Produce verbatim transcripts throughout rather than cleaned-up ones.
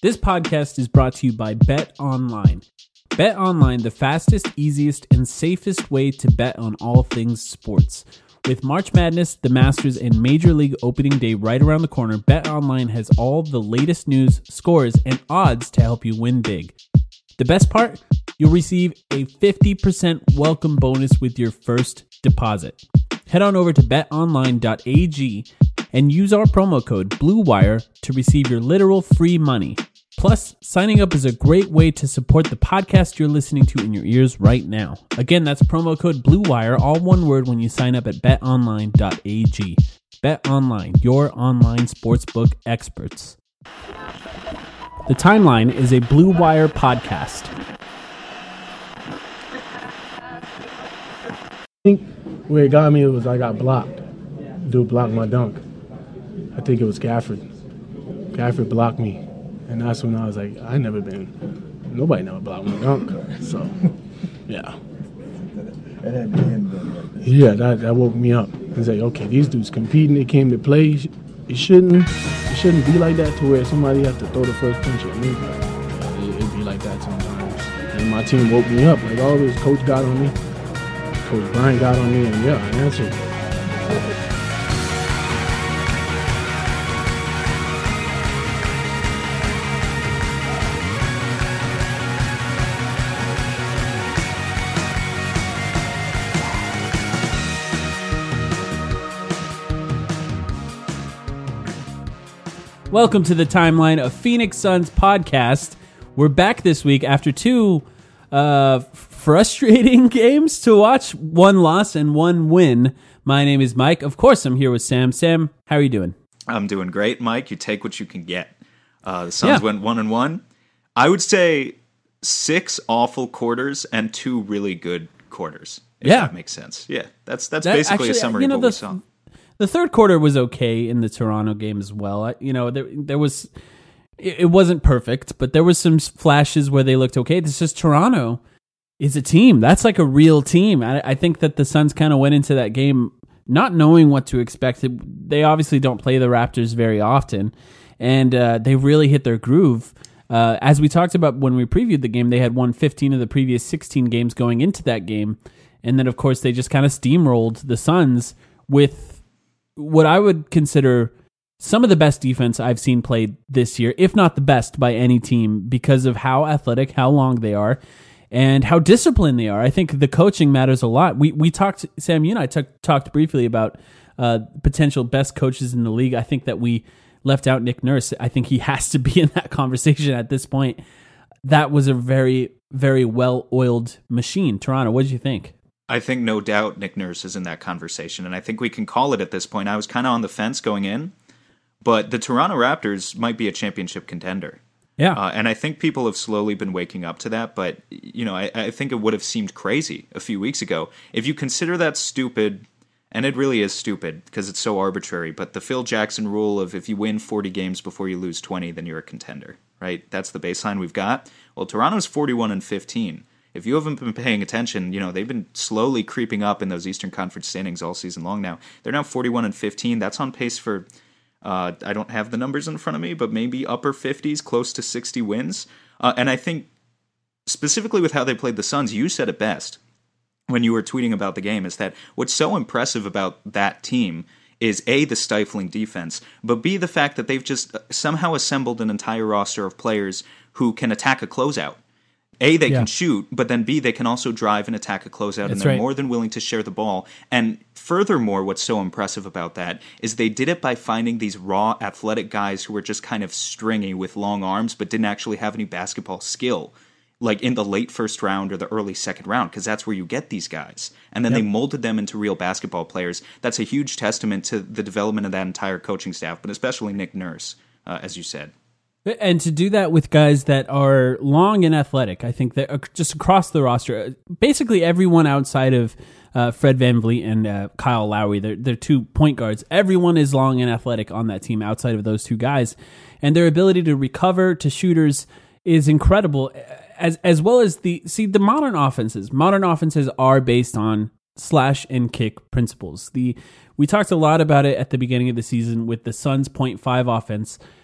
This podcast is brought to you by Bet Online. Bet Online, the fastest, easiest, and safest way to bet on all things sports. With March Madness, the Masters, and Major League Opening Day right around the corner, Bet Online has all the latest news, scores, and odds to help you win big. The best part? You'll receive a fifty percent welcome bonus with your first deposit. Head on over to bet online dot a g and use our promo code BLUEWIRE to receive your literal free money. Plus, signing up is a great way to support the podcast you're listening to in your ears right now. Again, that's promo code BLUEWIRE, all one word, when you sign up at bet online dot a g. BetOnline, your online sportsbook experts. The Timeline is a Blue Wire podcast. I think where it got me was I got blocked. Dude blocked my dunk. I think it was Gafford. Gafford blocked me. And that's when I was like, I never been, nobody never blocked my dunk. So, yeah. Yeah, that, that woke me up. It's like, okay, these dudes competing, they came to play. It shouldn't, it shouldn't be like that to where somebody has to throw the first punch at me. It, it'd be like that sometimes. And my team woke me up. Like always, coach got on me. Coach Brian got on me, and yeah, I answered. Welcome to the Timeline, of Phoenix Suns podcast. We're back this week after two uh, frustrating games to watch, one loss and one win. My name is Mike. Of course, I'm here with Sam. Sam, how are you doing? I'm doing great, Mike. You take what you can get. Uh, the Suns Yeah. went one and one. I would say six awful quarters and two really good quarters. If Yeah. that makes sense. Yeah, that's that's That- basically actually, a summary you know, of the, what we saw. The third quarter was okay in the Toronto game as well. I, you know, there there was it, it wasn't perfect, but there was some flashes where they looked okay. This is Toronto is a team. That's like a real team. I, I think that the Suns kind of went into that game not knowing what to expect. They obviously don't play the Raptors very often, and uh, they really hit their groove. Uh, as we talked about when we previewed the game, they had won fifteen of the previous sixteen games going into that game, and then of course they just kind of steamrolled the Suns with what I would consider some of the best defense I've seen played this year, if not the best by any team, because of how athletic, how long they are, and how disciplined they are. I think the coaching matters a lot. We we talked, Sam, you and I t- talked briefly about uh, potential best coaches in the league. I think that we left out Nick Nurse. I think he has to be in that conversation at this point. That was a very, very well-oiled machine. Toronto, what did you think? I think no doubt Nick Nurse is in that conversation, and I think we can call it at this point. I was kind of on the fence going in, but the Toronto Raptors might be a championship contender. Yeah. Uh, and I think people have slowly been waking up to that, but you know, I, I think it would have seemed crazy a few weeks ago. If you consider that stupid, and it really is stupid because it's so arbitrary, but the Phil Jackson rule of if you win forty games before you lose twenty, then you're a contender, right? That's the baseline we've got. Well, Toronto's forty-one and fifteen. If you haven't been paying attention, you know, they've been slowly creeping up in those Eastern Conference standings all season long now. They're now forty-one and fifteen. That's on pace for, uh, I don't have the numbers in front of me, but maybe upper fifties, close to sixty wins. Uh, and I think specifically with how they played the Suns, you said it best when you were tweeting about the game, is that what's so impressive about that team is A, the stifling defense, but B, the fact that they've just somehow assembled an entire roster of players who can attack a closeout. A, they Yeah. can shoot, but then B, they can also drive and attack a closeout, That's and they're right. more than willing to share the ball. And furthermore, what's so impressive about that is they did it by finding these raw, athletic guys who were just kind of stringy with long arms, but didn't actually have any basketball skill, like in the late first round or the early second round, because that's where you get these guys. And then Yep. they molded them into real basketball players. That's a huge testament to the development of that entire coaching staff, but especially Nick Nurse, uh, as you said. And to do that with guys that are long and athletic, I think that uh, just across the roster, basically everyone outside of uh, Fred VanVleet and uh, Kyle Lowry, they're, they're two point guards. Everyone is long and athletic on that team outside of those two guys. And their ability to recover to shooters is incredible, as as well as the, see, the modern offenses. Modern offenses are based on slash and kick principles. The We talked a lot about it at the beginning of the season with the Suns' point five offense.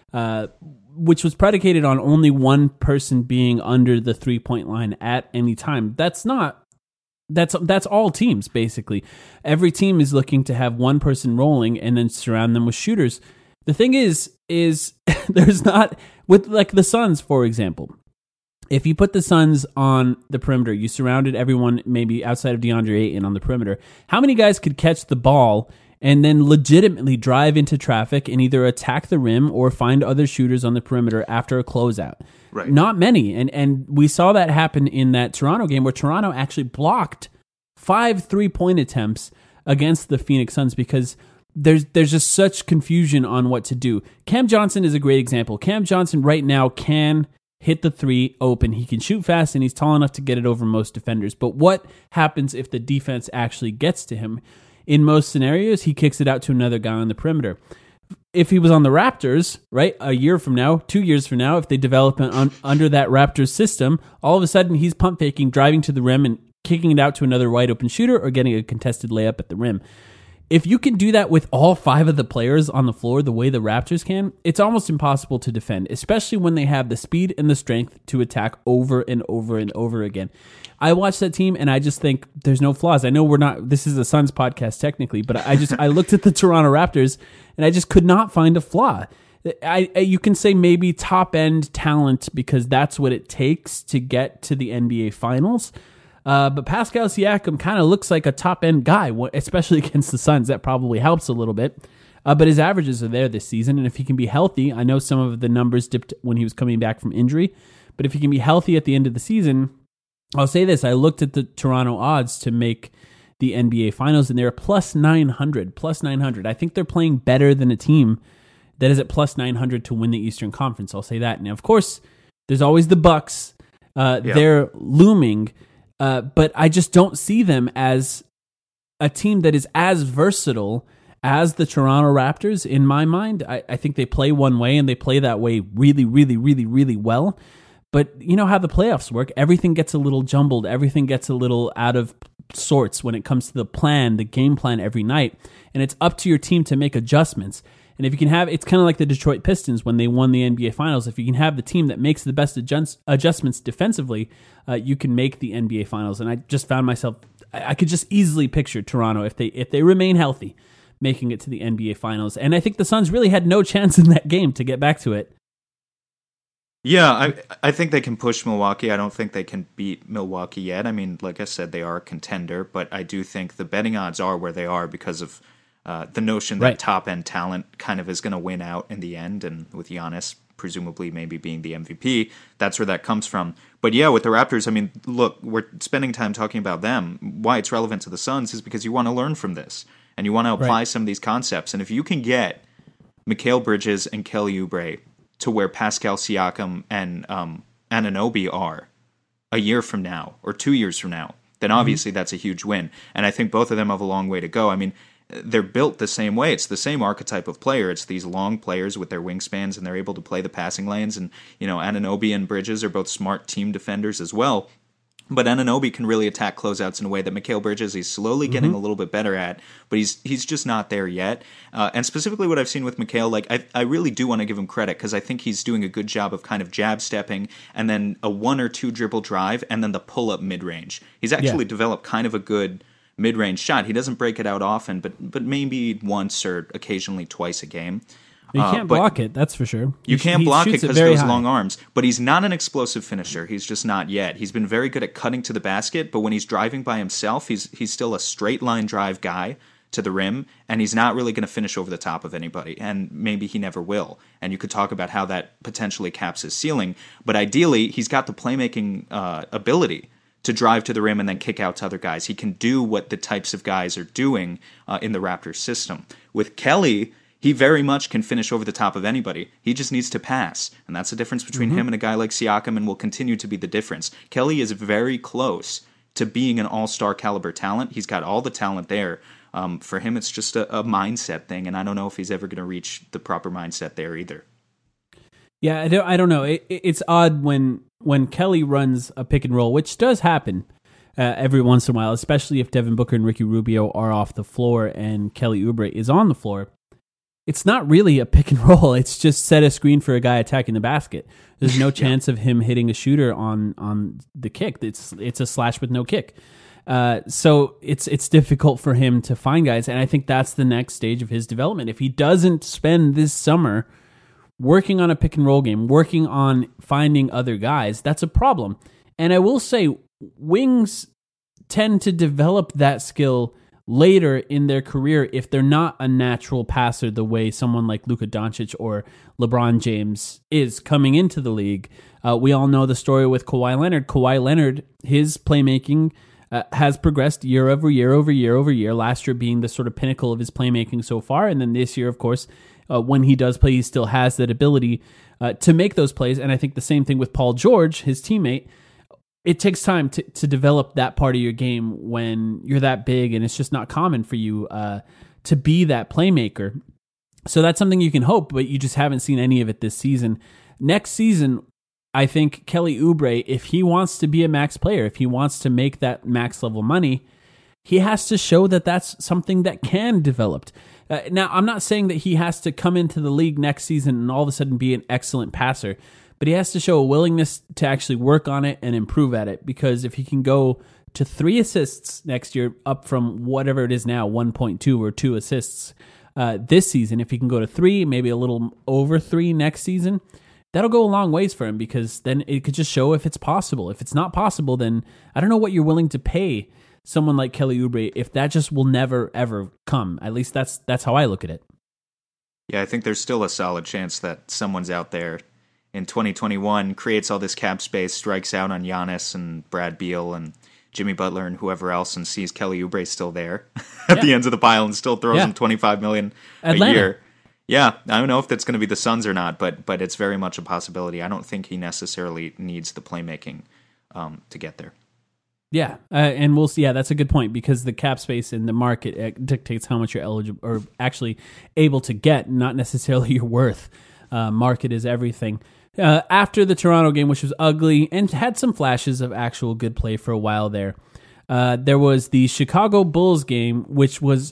uh, which was predicated on only one person being under the three-point line at any time. That's not That's that's all teams, basically. Every team is looking to have one person rolling and then surround them with shooters. The thing is, is there's not, with like the Suns, for example, if you put the Suns on the perimeter, you surrounded everyone maybe outside of DeAndre Ayton on the perimeter, how many guys could catch the ball and then legitimately drive into traffic and either attack the rim or find other shooters on the perimeter after a closeout? Right. Not many. And and we saw that happen in that Toronto game where Toronto actually blocked five three-point attempts against the Phoenix Suns because there's there's just such confusion on what to do. Cam Johnson is a great example. Cam Johnson right now can hit the three open. He can shoot fast and he's tall enough to get it over most defenders. But what happens if the defense actually gets to him? In most scenarios, he kicks it out to another guy on the perimeter. If he was on the Raptors, right, a year from now, two years from now, if they develop an un- under that Raptors system, all of a sudden he's pump faking, driving to the rim and kicking it out to another wide open shooter or getting a contested layup at the rim. If you can do that with all five of the players on the floor the way the Raptors can, it's almost impossible to defend, especially when they have the speed and the strength to attack over and over and over again. I watch that team and I just think there's no flaws. I know we're not, this is a Suns podcast technically, but I just, I looked at the Toronto Raptors and I just could not find a flaw. I, I you can say maybe top end talent because that's what it takes to get to the N B A Finals. Uh, but Pascal Siakam kind of looks like a top-end guy, especially against the Suns. That probably helps a little bit. Uh, but his averages are there this season, and if he can be healthy, I know some of the numbers dipped when he was coming back from injury, but if he can be healthy at the end of the season, I'll say this. I looked at the Toronto odds to make the N B A Finals, and they're plus nine hundred. Plus nine hundred. I think they're playing better than a team that is at plus nine hundred to win the Eastern Conference. I'll say that. Now, of course, there's always the Bucks. Uh, yeah. They're looming. Uh, but I just don't see them as a team that is as versatile as the Toronto Raptors in my mind. I, I think they play one way and they play that way really, really, really, really well. But you know how the playoffs work. Everything gets a little jumbled. Everything gets a little out of sorts when it comes to the plan, the game plan every night. And it's up to your team to make adjustments. And if you can have, it's kind of like the Detroit Pistons when they won the N B A Finals. If you can have the team that makes the best adjust, adjustments defensively, uh, you can make the N B A Finals. And I just found myself, I, I could just easily picture Toronto if they if they remain healthy, making it to the N B A Finals. And I think the Suns really had no chance in that game to get back to it. Yeah, I I think they can push Milwaukee. I don't think they can beat Milwaukee yet. I mean, like I said, they are a contender, but I do think the betting odds are where they are because of Uh, the notion that right. top-end talent kind of is going to win out in the end, and with Giannis presumably maybe being the M V P, that's where that comes from. But yeah, with the Raptors, I mean, look, we're spending time talking about them. Why it's relevant to the Suns is because you want to learn from this, and you want to apply right. some of these concepts. And if you can get Mikal Bridges and Kelly Oubre to where Pascal Siakam and um, Anunoby are a year from now, or two years from now, then obviously mm-hmm. that's a huge win. And I think both of them have a long way to go. I mean, they're built the same way. It's the same archetype of player. It's these long players with their wingspans, and they're able to play the passing lanes. And, you know, Anunoby and Bridges are both smart team defenders as well. But Anunoby can really attack closeouts in a way that Mikal Bridges, he's slowly getting mm-hmm. a little bit better at, but he's he's just not there yet. Uh, and specifically what I've seen with Mikal, like, I, I really do want to give him credit because I think he's doing a good job of kind of jab stepping and then a one or two dribble drive and then the pull-up mid-range. He's actually yeah. developed kind of a good mid-range shot. He doesn't break it out often, but but maybe once or occasionally twice a game. You can't uh, block it, that's for sure. You he, can't he block it because of those high. long arms. But he's not an explosive finisher. He's just not yet. He's been very good at cutting to the basket, but when he's driving by himself, he's he's still a straight line drive guy to the rim, and he's not really going to finish over the top of anybody, and maybe he never will. And you could talk about how that potentially caps his ceiling, but ideally, he's got the playmaking uh, ability to drive to the rim and then kick out to other guys. He can do what the types of guys are doing uh, in the Raptors system. With Kelly, he very much can finish over the top of anybody. He just needs to pass. And that's the difference between mm-hmm. him and a guy like Siakam, and will continue to be the difference. Kelly is very close to being an all-star caliber talent. He's got all the talent there. Um, for him, it's just a, a mindset thing, and I don't know if he's ever going to reach the proper mindset there either. Yeah, I don't, I don't know. It, it's odd when when Kelly runs a pick and roll, which does happen uh, every once in a while, especially if Devin Booker and Ricky Rubio are off the floor and Kelly Oubre is on the floor. it's not really a pick and roll. It's just set a screen for a guy attacking the basket. There's no chance yeah. of him hitting a shooter on on the kick. It's it's a slash with no kick. Uh, so it's it's difficult for him to find guys, and I think that's the next stage of his development. If he doesn't spend this summer working on a pick and roll game, working on finding other guys, that's a problem. And I will say, wings tend to develop that skill later in their career if they're not a natural passer the way someone like Luka Doncic or LeBron James is coming into the league. Uh, we all know the story with Kawhi Leonard. Kawhi Leonard, his playmaking uh, has progressed year over year over year over year, last year being the sort of pinnacle of his playmaking so far. And then this year, of course, uh, when he does play, he still has that ability uh, to make those plays. And I think the same thing with Paul George, his teammate. It takes time to, to develop that part of your game when you're that big, and it's just not common for you uh, to be that playmaker. So that's something you can hope, but you just haven't seen any of it this season. Next season, I think Kelly Oubre, if he wants to be a max player, if he wants to make that max level money, he has to show that that's something that can develop. Uh, now, I'm not saying that he has to come into the league next season and all of a sudden be an excellent passer, but he has to show a willingness to actually work on it and improve at it, because if he can go to three assists next year, up from whatever it is now, one point two or two assists uh, this season, if he can go to three, maybe a little over three next season, that'll go a long ways for him, because then it could just show if it's possible. If it's not possible, then I don't know what you're willing to pay someone like Kelly Oubre if that just will never, ever come. At least that's that's how I look at it. Yeah, I think there's still a solid chance that someone's out there in twenty twenty-one, creates all this cap space, strikes out on Giannis and Brad Beal and Jimmy Butler and whoever else, and sees Kelly Oubre still there at yeah. the ends of the pile and still throws yeah. him twenty-five million dollars a year. Yeah, I don't know if that's going to be the Suns or not, but but it's very much a possibility. I don't think he necessarily needs the playmaking um, to get there. Yeah, uh, and we'll see. Yeah, that's a good point, because the cap space in the market uh, dictates how much you're eligible or actually able to get, not necessarily your worth. Uh, market is everything. Uh, after the Toronto game, which was ugly and had some flashes of actual good play for a while there, uh, there was the Chicago Bulls game, which was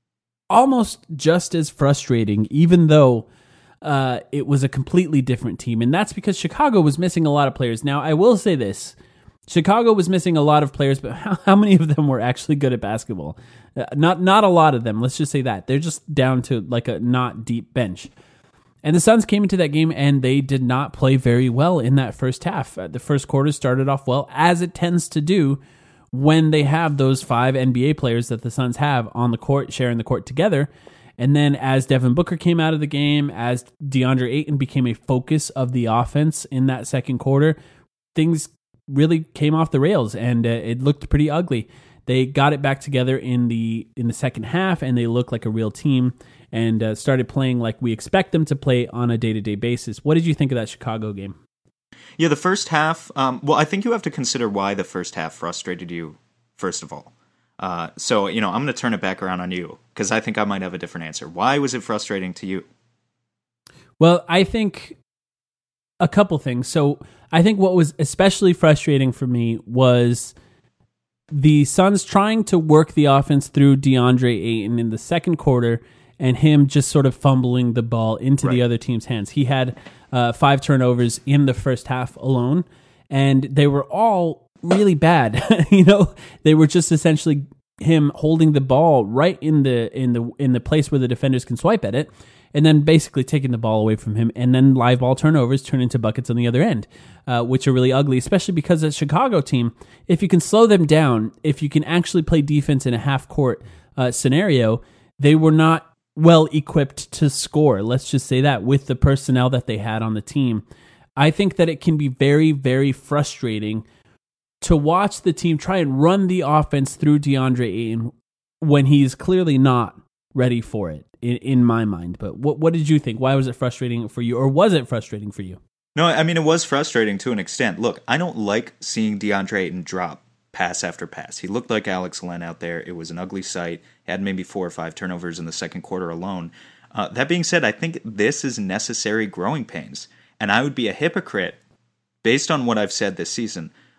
almost just as frustrating, even though uh, it was a completely different team. And that's because Chicago was missing a lot of players. Now, I will say this. Chicago was missing a lot of players, but how, how many of them were actually good at basketball? Uh, not not a lot of them. Let's just say that. They're just down to like a not deep bench. And the Suns came into that game and they did not play very well in that first half. The first quarter started off well, as it tends to do when they have those five N B A players that the Suns have on the court, sharing the court together. And then as Devin Booker came out of the game, as DeAndre Ayton became a focus of the offense in that second quarter, things really came off the rails and uh, it looked pretty ugly. They got it back together in the in the second half, and they looked like a real team and uh, started playing like we expect them to play on a day-to-day basis. What did you think of that Chicago game? Yeah, the first half, um, well, I think you have to consider why the first half frustrated you, first of all. Uh, so, you know, I'm going to turn it back around on you, because I think I might have a different answer. Why was it frustrating to you? Well, I think a couple things. So I think what was especially frustrating for me was the Suns trying to work the offense through DeAndre Ayton in the second quarter and him just sort of fumbling the ball into right. the other team's hands. He had uh, five turnovers in the first half alone, and they were all really bad. you know, they were just essentially him holding the ball right in the in the in the place where the defenders can swipe at it, and then basically taking the ball away from him, and then live ball turnovers turn into buckets on the other end, uh, which are really ugly, especially because the Chicago team, if you can slow them down, if you can actually play defense in a half-court uh, scenario, they were not well equipped to score. Let's just say that with the personnel that they had on the team. I think that it can be very, very frustrating to watch the team try and run the offense through DeAndre Ayton when he's clearly not ready for it, in, in my mind. But what what did you think? Why was it frustrating for you, or was it frustrating for you? No, I mean, it was frustrating to an extent. Look, I don't like seeing DeAndre Ayton drop pass after pass. He looked like Alex Len out there. It was an ugly sight. He had maybe four or five turnovers in the second quarter alone. Uh, that being said, I think this is necessary growing pains. And I would be a hypocrite, based on what I've said this season,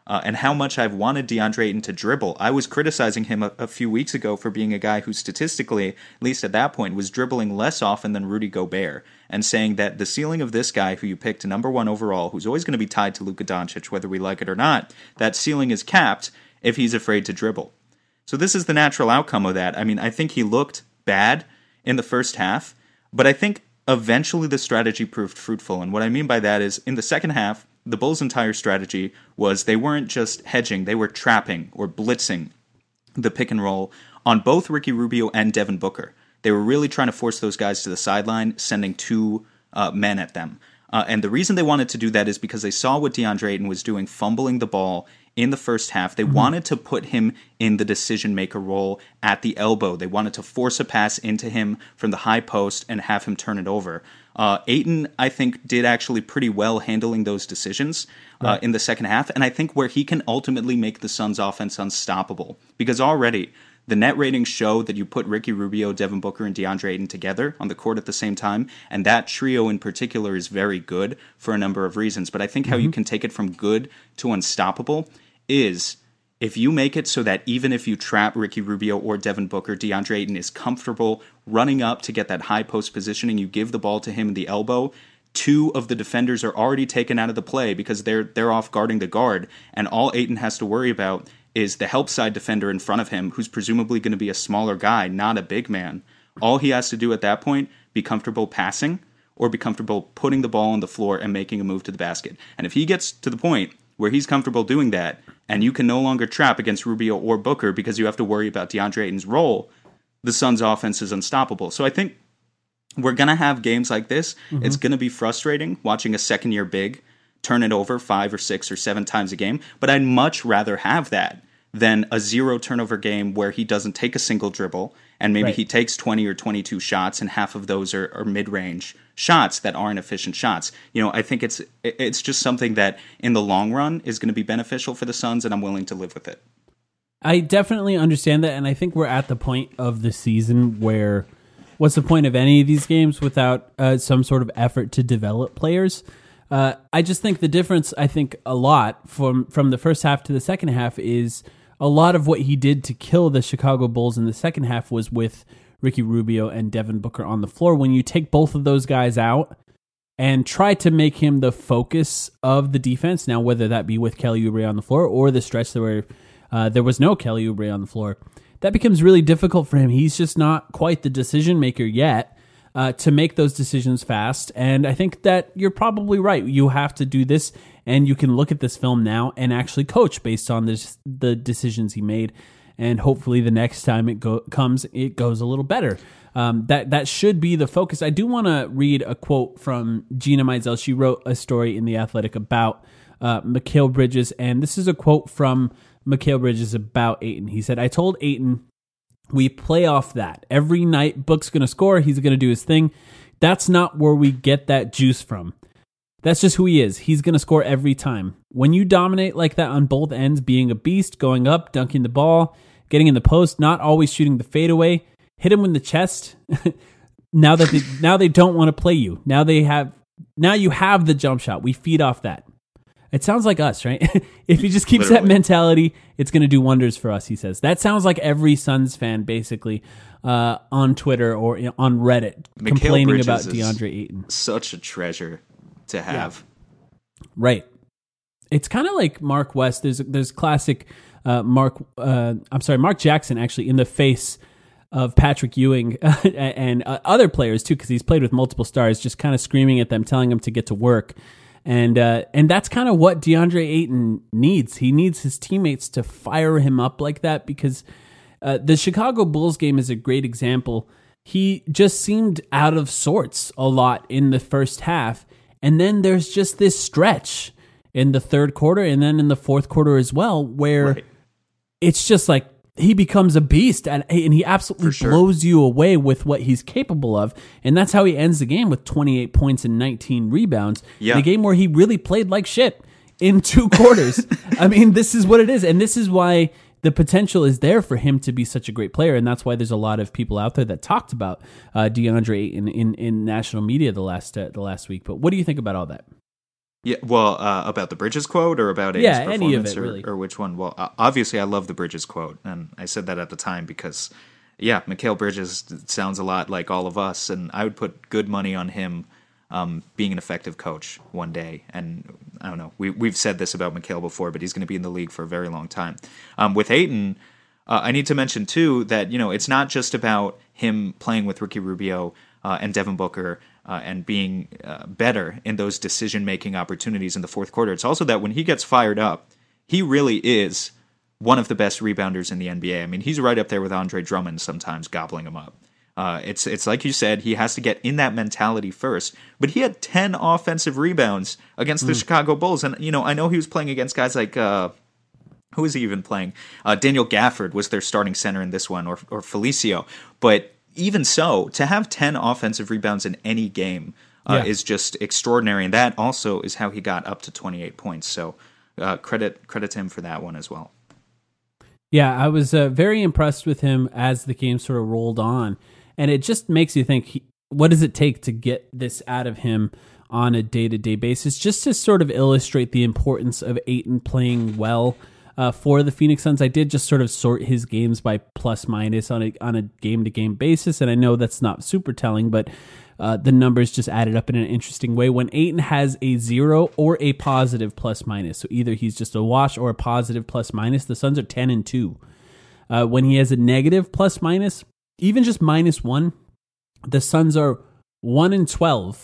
uh, and how much I've wanted DeAndre Ayton to dribble. I was criticizing him a, a few weeks ago for being a guy who statistically, at least at that point, was dribbling less often than Rudy Gobert, and saying that the ceiling of this guy who you picked number one overall, who's always going to be tied to Luka Doncic, whether we like it or not, that ceiling is capped if he's afraid to dribble. So this is the natural outcome of that. I mean, I think he looked bad in the first half, but I think eventually the strategy proved fruitful. And what I mean by that is, in the second half, the Bulls' entire strategy was they weren't just hedging, they were trapping or blitzing the pick and roll on both Ricky Rubio and Devin Booker. They were really trying to force those guys to the sideline, sending two uh, men at them. Uh, and the reason they wanted to do that is because they saw what DeAndre Ayton was doing, fumbling the ball in the first half. They mm-hmm. wanted to put him in the decision-maker role at the elbow. They wanted to force a pass into him from the high post and have him turn it over. Uh, Ayton, I think, did actually pretty well handling those decisions uh, right. in the second half, and I think where he can ultimately make the Suns' offense unstoppable. Because already, the net ratings show that you put Ricky Rubio, Devin Booker, and DeAndre Ayton together on the court at the same time, and that trio in particular is very good for a number of reasons. But I think how mm-hmm. you can take it from good to unstoppable is if you make it so that even if you trap Ricky Rubio or Devin Booker, DeAndre Ayton is comfortable running up to get that high post positioning, you give the ball to him in the elbow, two of the defenders are already taken out of the play because they're they're off guarding the guard, and all Ayton has to worry about is the help side defender in front of him, who's presumably going to be a smaller guy, not a big man. All he has to do at that point, be comfortable passing or be comfortable putting the ball on the floor and making a move to the basket. And if he gets to the point where he's comfortable doing that, and you can no longer trap against Rubio or Booker because you have to worry about DeAndre Ayton's role, the Suns' offense is unstoppable. So I think we're going to have games like this. Mm-hmm. It's going to be frustrating watching a second-year big turn it over five or six or seven times a game, but I'd much rather have that than a zero turnover game where he doesn't take a single dribble and maybe right. he takes twenty or twenty-two shots and half of those are, are mid-range shots that aren't efficient shots. You know, I think it's it's just something that in the long run is going to be beneficial for the Suns, and I'm willing to live with it. I definitely understand that, and I think we're at the point of the season where what's the point of any of these games without uh, some sort of effort to develop players? Uh, I just think the difference, I think, a lot from, from the first half to the second half is a lot of what he did to kill the Chicago Bulls in the second half was with Ricky Rubio and Devin Booker on the floor. When you take both of those guys out and try to make him the focus of the defense, now whether that be with Kelly Oubre on the floor or the stretch where uh, there was no Kelly Oubre on the floor, that becomes really difficult for him. He's just not quite the decision maker yet. Uh, to make those decisions fast. And I think that you're probably right. You have to do this, and you can look at this film now and actually coach based on this, the decisions he made. And hopefully the next time it go, comes, it goes a little better. Um, that, that should be the focus. I do want to read a quote from Gina Mizell. She wrote a story in The Athletic about uh, Mikal Bridges, and this is a quote from Mikal Bridges about Ayton. He said, "I told Ayton, we play off that. Every night, Book's going to score. He's going to do his thing. That's not where we get that juice from. That's just who he is. He's going to score every time. When you dominate like that on both ends, being a beast, going up, dunking the ball, getting in the post, not always shooting the fadeaway, hit him in the chest. now that they, now they don't want to play you. Now they have. Now you have the jump shot. We feed off that. It sounds like us, right? If he just keeps Literally. that mentality, it's going to do wonders for us, he says. That sounds like every Suns fan, basically, uh, on Twitter or on Reddit, Mikal complaining Bridges about DeAndre Ayton. Such a treasure to have. Yeah. Right. It's kind of like Mark West. There's there's classic uh, Mark, uh, I'm sorry, Mark Jackson, actually, in the face of Patrick Ewing and uh, other players, too, because he's played with multiple stars, just kind of screaming at them, telling them to get to work. And uh, and that's kind of what DeAndre Ayton needs. He needs his teammates to fire him up like that, because uh, the Chicago Bulls game is a great example. He just seemed out of sorts a lot in the first half. And then there's just this stretch in the third quarter and then in the fourth quarter as well, where right. it's just like he becomes a beast, and, and he absolutely sure. blows you away with what he's capable of. And that's how he ends the game with twenty-eight points and nineteen rebounds yeah. in a game where he really played like shit in two quarters. I mean, this is what it is. And this is why the potential is there for him to be such a great player. And that's why there's a lot of people out there that talked about uh, DeAndre Ayton in, in, in national media the last, uh, the last week. But what do you think about all that? Yeah, well, uh, about the Bridges quote or about Ayton's Yeah, performance any of it, or, really. or which one? Well, uh, obviously I love the Bridges quote, and I said that at the time because, yeah, Mikal Bridges sounds a lot like all of us, and I would put good money on him um, being an effective coach one day. And I don't know, we, we've said this about Mikal before, but he's going to be in the league for a very long time. Um, with Ayton, uh, I need to mention, too, that, you know, it's not just about him playing with Ricky Rubio uh, and Devin Booker Uh, and being uh, better in those decision-making opportunities in the fourth quarter. It's also that when he gets fired up, he really is one of the best rebounders in the N B A. I mean, he's right up there with Andre Drummond sometimes, gobbling him up. Uh, it's it's like you said, he has to get in that mentality first. But he had ten offensive rebounds against the mm. Chicago Bulls. And, you know, I know he was playing against guys like... Uh, who was he even playing? Uh, Daniel Gafford was their starting center in this one, or or Felicio. But even so, to have ten offensive rebounds in any game uh, yeah. is just extraordinary, and that also is how he got up to twenty-eight points. So uh, credit credit to him for that one as well. Yeah, I was uh, very impressed with him as the game sort of rolled on, and it just makes you think, he, what does it take to get this out of him on a day-to-day basis, just to sort of illustrate the importance of Ayton playing well Uh, for the Phoenix Suns. I did just sort of sort his games by plus minus on a on a game to game basis, and I know that's not super telling, but uh, the numbers just added up in an interesting way. When Ayton has a zero or a positive plus minus, so either he's just a wash or a positive plus minus, the Suns are ten and two. Uh, when he has a negative plus minus, even just minus one, the Suns are one and twelve.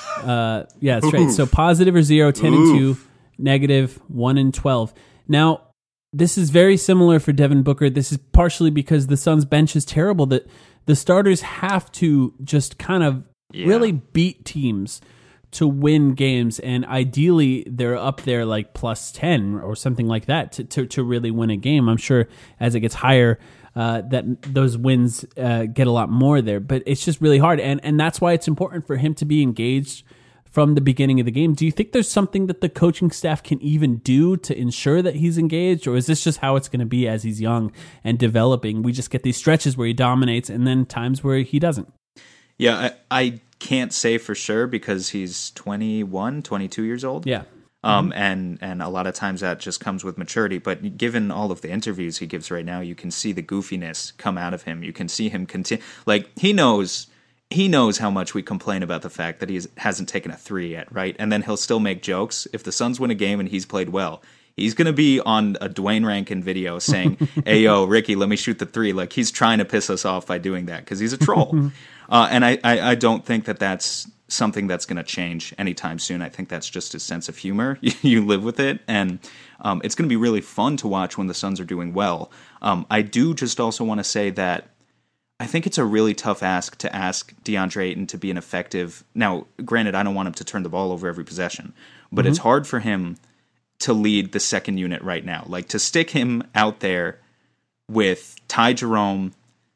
Uh, yeah, that's right. So positive or zero, ten and two, negative one and twelve. Now, this is very similar for Devin Booker. This is partially because the Suns' bench is terrible, that the starters have to just kind of yeah. really beat teams to win games, and ideally they're up there like plus ten or something like that to, to, to really win a game. I'm sure as it gets higher, uh, that those wins uh, get a lot more there, but it's just really hard, and, and that's why it's important for him to be engaged from the beginning of the game. Do you think there's something that the coaching staff can even do to ensure that he's engaged, or is this just how it's going to be as he's young and developing? We just get these stretches where he dominates and then times where he doesn't. Yeah, I, I can't say for sure because he's twenty-one, twenty-two years old. Yeah. Um, mm-hmm. and, and a lot of times that just comes with maturity. But given all of the interviews he gives right now, you can see the goofiness come out of him. You can see him continue. Like, he knows... He knows how much we complain about the fact that he hasn't taken a three yet, right? And then he'll still make jokes. If the Suns win a game and he's played well, he's going to be on a Dwayne Rankin video saying, hey, yo, Ricky, let me shoot the three. Like, he's trying to piss us off by doing that because he's a troll. uh, and I, I, I don't think that that's something that's going to change anytime soon. I think that's just his sense of humor. You live with it. And um, it's going to be really fun to watch when the Suns are doing well. Um, I do just also want to say that I think it's a really tough ask to ask DeAndre Ayton to be an effective... Now, granted, I don't want him to turn the ball over every possession, but mm-hmm. it's hard for him to lead the second unit right now. Like, to stick him out there with Ty Jerome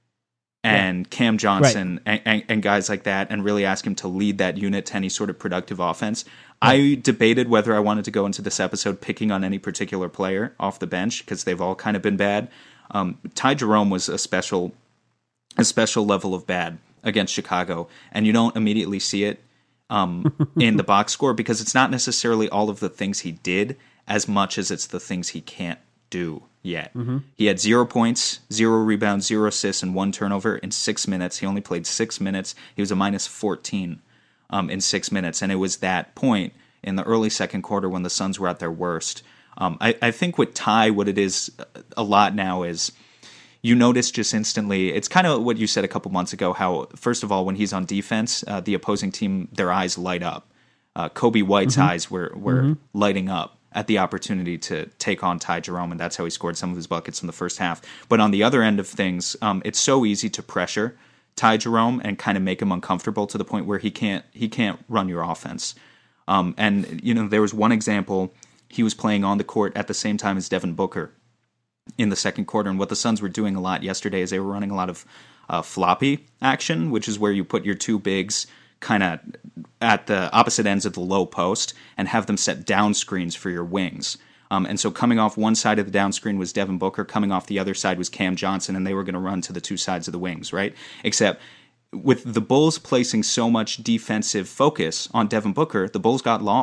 and yeah. Cam Johnson right. and, and, and guys like that and really ask him to lead that unit to any sort of productive offense. Yeah. I debated whether I wanted to go into this episode picking on any particular player off the bench because they've all kind of been bad. Um, Ty Jerome was a special... a special level of bad against Chicago, and you don't immediately see it um, in the box score because it's not necessarily all of the things he did as much as it's the things he can't do yet. Mm-hmm. He had zero points, zero rebounds, zero assists, and one turnover in six minutes. He only played six minutes. He was a minus fourteen um, in six minutes, and it was that point in the early second quarter when the Suns were at their worst. Um, I, I think with Ty, what it is a lot now is you notice just instantly, it's kind of what you said a couple months ago, how, first of all, when he's on defense, uh, the opposing team, their eyes light up. Uh, Kobe White's mm-hmm. eyes were, were mm-hmm. lighting up at the opportunity to take on Ty Jerome, and that's how he scored some of his buckets in the first half. But on the other end of things, um, it's so easy to pressure Ty Jerome and kind of make him uncomfortable to the point where he can't he can't run your offense. Um, and, you know, there was one example, he was playing on the court at the same time as Devin Booker in the second quarter, and what the Suns were doing a lot yesterday is they were running a lot of uh, floppy action, which is where you put your two bigs kind of at the opposite ends of the low post and have them set down screens for your wings. Um, and so coming off one side of the down screen was Devin Booker, coming off the other side was Cam Johnson, and they were going to run to the two sides of the wings, right? Except with the Bulls placing so much defensive focus on Devin Booker, the Bulls got lost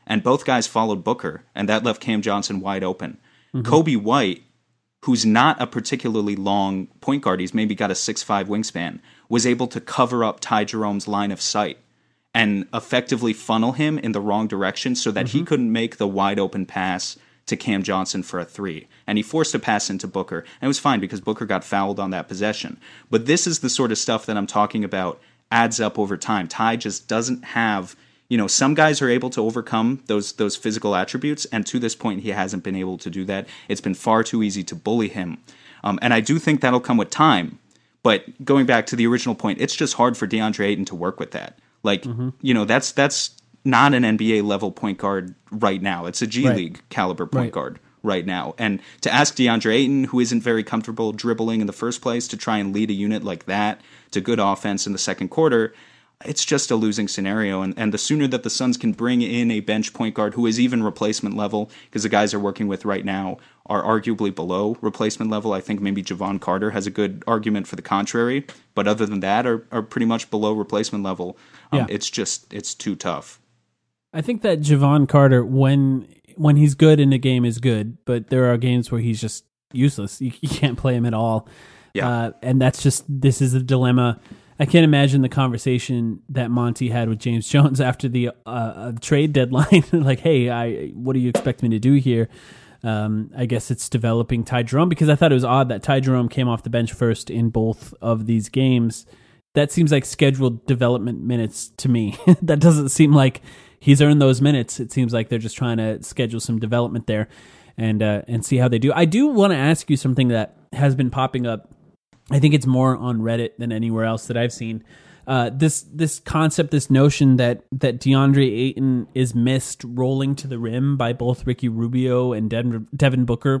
and both guys followed Booker, and that left Cam Johnson wide open. Mm-hmm. Kobe White, who's not a particularly long point guard, he's maybe got a six five wingspan, was able to cover up Ty Jerome's line of sight and effectively funnel him in the wrong direction so that mm-hmm. he couldn't make the wide open pass to Cam Johnson for a three. And he forced a pass into Booker, and it was fine because Booker got fouled on that possession. But this is the sort of stuff that I'm talking about adds up over time. Ty just doesn't have, you know, some guys are able to overcome those those physical attributes, and to this point he hasn't been able to do that. It's been far too easy to bully him. Um, and I do think that'll come with time. But going back to the original point, it's just hard for DeAndre Ayton to work with that. Like, mm-hmm. you know, that's that's not an N B A level point guard right now. It's a G right. League caliber point right. guard right now. And to ask DeAndre Ayton, who isn't very comfortable dribbling in the first place, to try and lead a unit like that to good offense in the second quarter, it's just a losing scenario. And, and the sooner that the Suns can bring in a bench point guard who is even replacement level, because the guys they're working with right now are arguably below replacement level. I think maybe Javon Carter has a good argument for the contrary, but other than that are, are pretty much below replacement level. Um, yeah. It's just, it's too tough. I think that Javon Carter, when when he's good in a game, is good, but there are games where he's just useless. You, you can't play him at all. Yeah. Uh, and that's just, this is a dilemma. I can't imagine the conversation that Monty had with James Jones after the uh, trade deadline. Like, hey, I what do you expect me to do here? Um, I guess it's developing Ty Jerome, because I thought it was odd that Ty Jerome came off the bench first in both of these games. That seems like scheduled development minutes to me. That doesn't seem like he's earned those minutes. It seems like they're just trying to schedule some development there and uh, and see how they do. I do want to ask you something that has been popping up. I think it's more on Reddit than anywhere else that I've seen. Uh, this this concept, this notion that that DeAndre Ayton is missed rolling to the rim by both Ricky Rubio and Devin, Devin Booker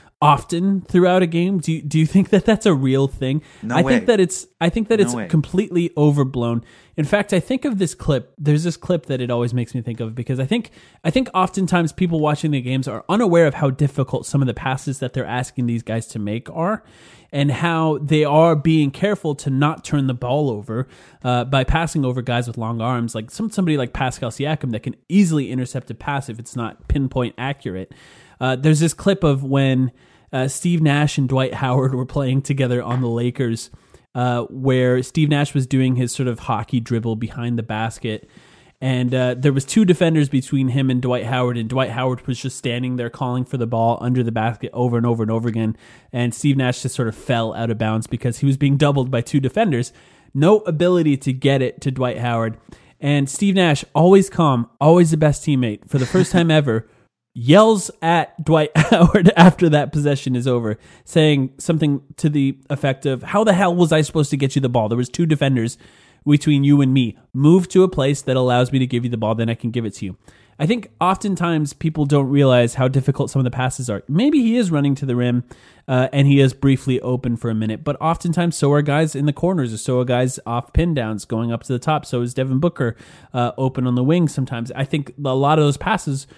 often throughout a game. Do you, do you think that that's a real thing? No I way. think that it's I think that No it's way. completely overblown. In fact, I think of this clip. There's this clip that it always makes me think of, because I think I think oftentimes people watching the games are unaware of how difficult some of the passes that they're asking these guys to make are, and how they are being careful to not turn the ball over uh, by passing over guys with long arms, like some somebody like Pascal Siakam that can easily intercept a pass if it's not pinpoint accurate. Uh, there's this clip of when uh, Steve Nash and Dwight Howard were playing together on the Lakers, uh, where Steve Nash was doing his sort of hockey dribble behind the basket, and uh, there was two defenders between him and Dwight Howard, and Dwight Howard was just standing there calling for the ball under the basket over and over and over again, and Steve Nash just sort of fell out of bounds because he was being doubled by two defenders. No ability to get it to Dwight Howard. And Steve Nash, always calm, always the best teammate, for the first time ever, yells at Dwight Howard after that possession is over, saying something to the effect of, how the hell was I supposed to get you the ball? There was two defenders between you and me. Move to a place that allows me to give you the ball, then I can give it to you. I think oftentimes people don't realize how difficult some of the passes are. Maybe he is running to the rim uh, and he is briefly open for a minute, but oftentimes so are guys in the corners, or so are guys off pin downs going up to the top. So is Devin Booker uh, open on the wing sometimes. I think a lot of those passes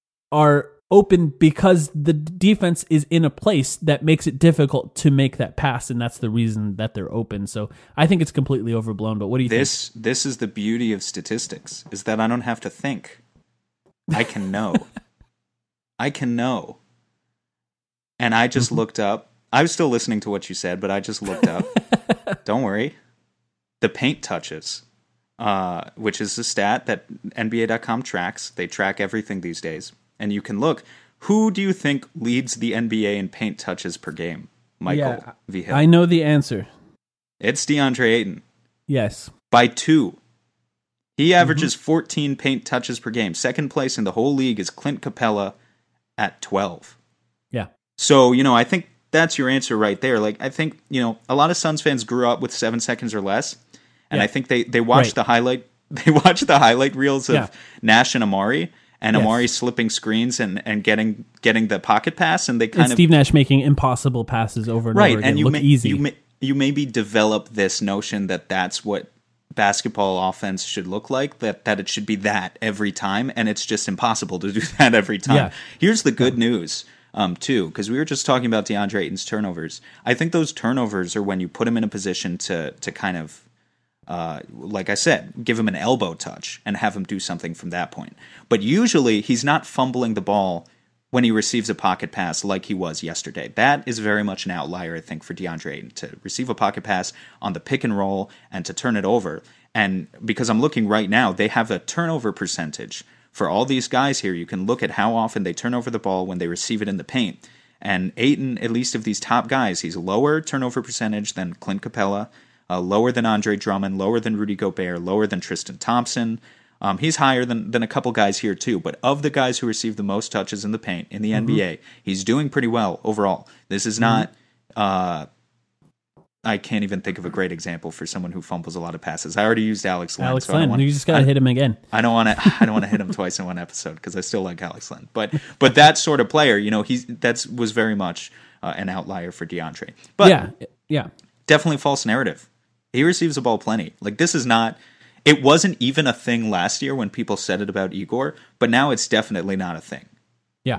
are open because the defense is in a place that makes it difficult to make that pass, and that's the reason that they're open. So I think it's completely overblown, but what do you this, think? This is the beauty of statistics, is that I don't have to think. I can know. I can know. And I just mm-hmm. looked up. I was still listening to what you said, but I just looked up. Don't worry. The paint touches, uh, which is a stat that N B A dot com tracks. They track everything these days. And you can look. Who do you think leads the N B A in paint touches per game? Michael yeah, V. Hill. I know the answer. It's DeAndre Ayton. Yes. By two. He averages mm-hmm. fourteen paint touches per game. Second place in the whole league is Clint Capella at twelve. Yeah. So, you know, I think that's your answer right there. Like, I think, you know, a lot of Suns fans grew up with seven seconds or less. And yeah. I think they, they watched right. the highlight they watched the highlight reels of yeah. Nash and Amari. And yes. Amari slipping screens and, and getting getting the pocket pass, and they kind and of Steve Nash making impossible passes over and right, over again. And you look may, easy. You, may, you maybe develop this notion that that's what basketball offense should look like, that that it should be that every time, and it's just impossible to do that every time. Yeah. Here's the good yeah. news, um, too, because we were just talking about DeAndre Ayton's turnovers. I think those turnovers are when you put him in a position to to kind of uh, like I said, give him an elbow touch and have him do something from that point. But usually he's not fumbling the ball when he receives a pocket pass like he was yesterday. That is very much an outlier, I think, for DeAndre Ayton, to receive a pocket pass on the pick and roll and to turn it over. And because I'm looking right now, they have a turnover percentage for all these guys here. You can look at how often they turn over the ball when they receive it in the paint. And Ayton, at least of these top guys, he's lower turnover percentage than Clint Capella, uh, lower than Andre Drummond, lower than Rudy Gobert, lower than Tristan Thompson. Um, he's higher than, than a couple guys here too, but of the guys who receive the most touches in the paint in the mm-hmm. N B A, he's doing pretty well overall. This is not, uh, I can't even think of a great example for someone who fumbles a lot of passes. I already used Alex Len. Alex so Len, want, you just got to hit him again. I don't want to. I don't want to hit him twice in one episode because I still like Alex Len. But but that sort of player, you know, he's that's was very much uh, an outlier for DeAndre. But yeah, yeah, definitely false narrative. He receives the ball plenty. Like this is not. It wasn't even a thing last year when people said it about Igor, but now it's definitely not a thing. Yeah,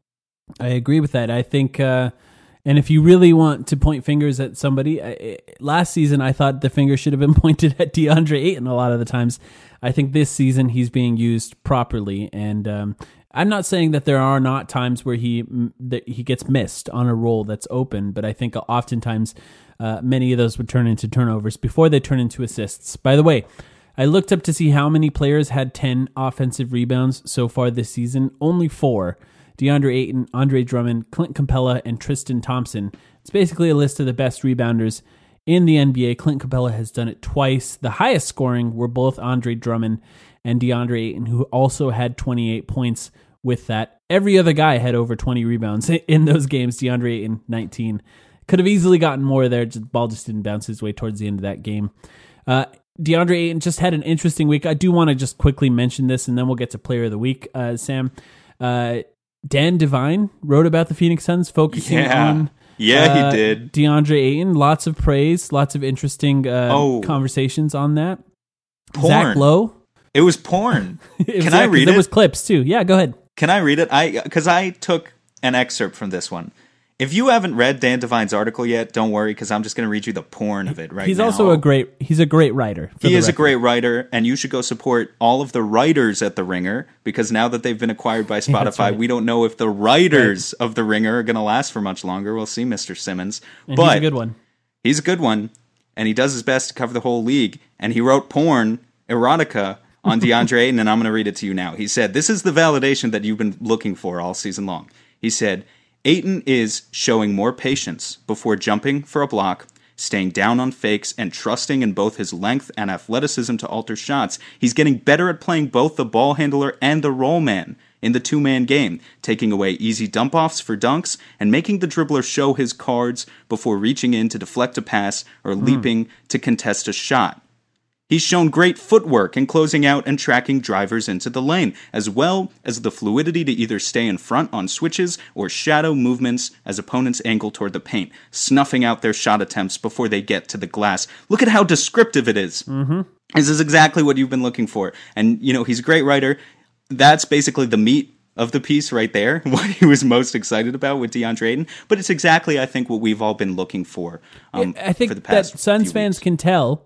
I agree with that. I think, uh, and if you really want to point fingers at somebody, I, last season I thought the finger should have been pointed at DeAndre Ayton a lot of the times. I think this season he's being used properly, and um, I'm not saying that there are not times where he that he gets missed on a role that's open, but I think oftentimes uh, many of those would turn into turnovers before they turn into assists. By the way, I looked up to see how many players had ten offensive rebounds so far this season. Only four. DeAndre Ayton, Andre Drummond, Clint Capella, and Tristan Thompson. It's basically a list of the best rebounders in the N B A. Clint Capella has done it twice. The highest scoring were both Andre Drummond and DeAndre Ayton, who also had twenty-eight points with that. Every other guy had over twenty rebounds in those games. DeAndre Ayton, nineteen. Could have easily gotten more there. The ball just didn't bounce his way towards the end of that game. Uh, DeAndre Ayton just had an interesting week. I do want to just quickly mention this, and then we'll get to Player of the Week, uh, Sam. Uh, Dan Devine wrote about the Phoenix Suns, focusing yeah. on yeah, uh, he did. DeAndre Ayton. Lots of praise, lots of interesting uh, oh. conversations on that. Porn. Zach Lowe. It was porn. it Can I read there it? There was clips, too. Yeah, go ahead. Can I read it? I Because I took an excerpt from this one. If you haven't read Dan Devine's article yet, don't worry, because I'm just going to read you the porn of it right he's now. He's also a great, he's a great writer. He is record. a great writer, and you should go support all of the writers at The Ringer, because now that they've been acquired by Spotify, yeah, right. we don't know if the writers right. of The Ringer are going to last for much longer. We'll see, Mister Simmons. And but he's a good one. He's a good one, and he does his best to cover the whole league, and he wrote porn, erotica, on DeAndre Ayton, and I'm going to read it to you now. He said, "This is the validation that you've been looking for all season long." He said, "Ayton is showing more patience before jumping for a block, staying down on fakes, and trusting in both his length and athleticism to alter shots. He's getting better at playing both the ball handler and the roll man in the two-man game, taking away easy dump-offs for dunks, and making the dribbler show his cards before reaching in to deflect a pass or mm. leaping to contest a shot. He's shown great footwork in closing out and tracking drivers into the lane, as well as the fluidity to either stay in front on switches or shadow movements as opponents angle toward the paint, snuffing out their shot attempts before they get to the glass." Look at how descriptive it is. Mm-hmm. This is exactly what you've been looking for. And, you know, he's a great writer. That's basically the meat of the piece right there, what he was most excited about with DeAndre Ayton. But it's exactly, I think, what we've all been looking for um, I think for the past that Suns fans weeks. can tell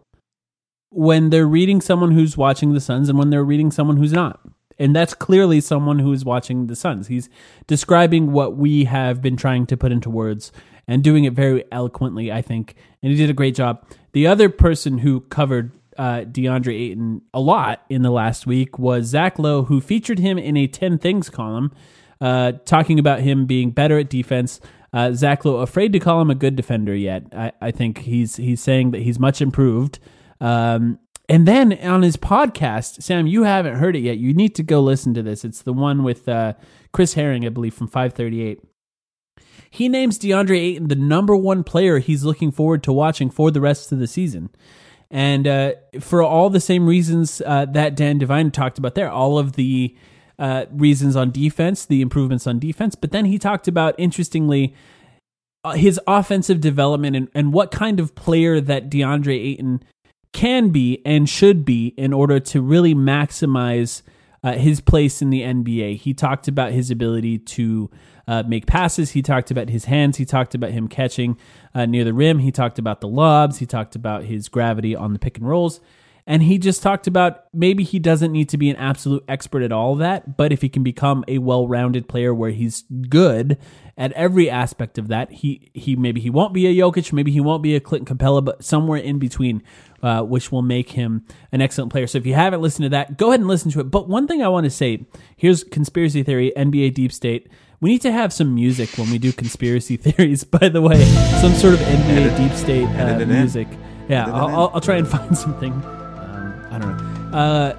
when they're reading someone who's watching the Suns and when they're reading someone who's not. And that's clearly someone who is watching the Suns. He's describing what we have been trying to put into words and doing it very eloquently, I think. And he did a great job. The other person who covered uh, DeAndre Ayton a lot in the last week was Zach Lowe, who featured him in a ten Things column, uh, talking about him being better at defense. Uh, Zach Lowe, afraid to call him a good defender yet. I, I think he's he's saying that he's much improved. Um, and then on his podcast, Sam, you haven't heard it yet. You need to go listen to this. It's the one with uh, Chris Herring, I believe, from five thirty-eight. He names DeAndre Ayton the number one player he's looking forward to watching for the rest of the season. And uh, for all the same reasons uh, that Dan Devine talked about there, all of the uh, reasons on defense, the improvements on defense. But then he talked about, interestingly, uh, his offensive development and, and what kind of player that DeAndre Ayton can be and should be in order to really maximize uh, his place in the N B A. He talked about his ability to uh, make passes. He talked about his hands. He talked about him catching uh, near the rim. He talked about the lobs. He talked about his gravity on the pick and rolls. And he just talked about maybe he doesn't need to be an absolute expert at all of that, but if he can become a well-rounded player where he's good at every aspect of that, he he maybe he won't be a Jokic, maybe he won't be a Clinton Capella, but somewhere in between, uh, which will make him an excellent player. So if you haven't listened to that, go ahead and listen to it. But one thing I want to say, here's conspiracy theory, N B A Deep State. We need to have some music when we do conspiracy theories, by the way, some sort of N B A Edit, Deep State uh, music. Yeah, I'll, I'll, I'll try and find something. I don't know. Uh,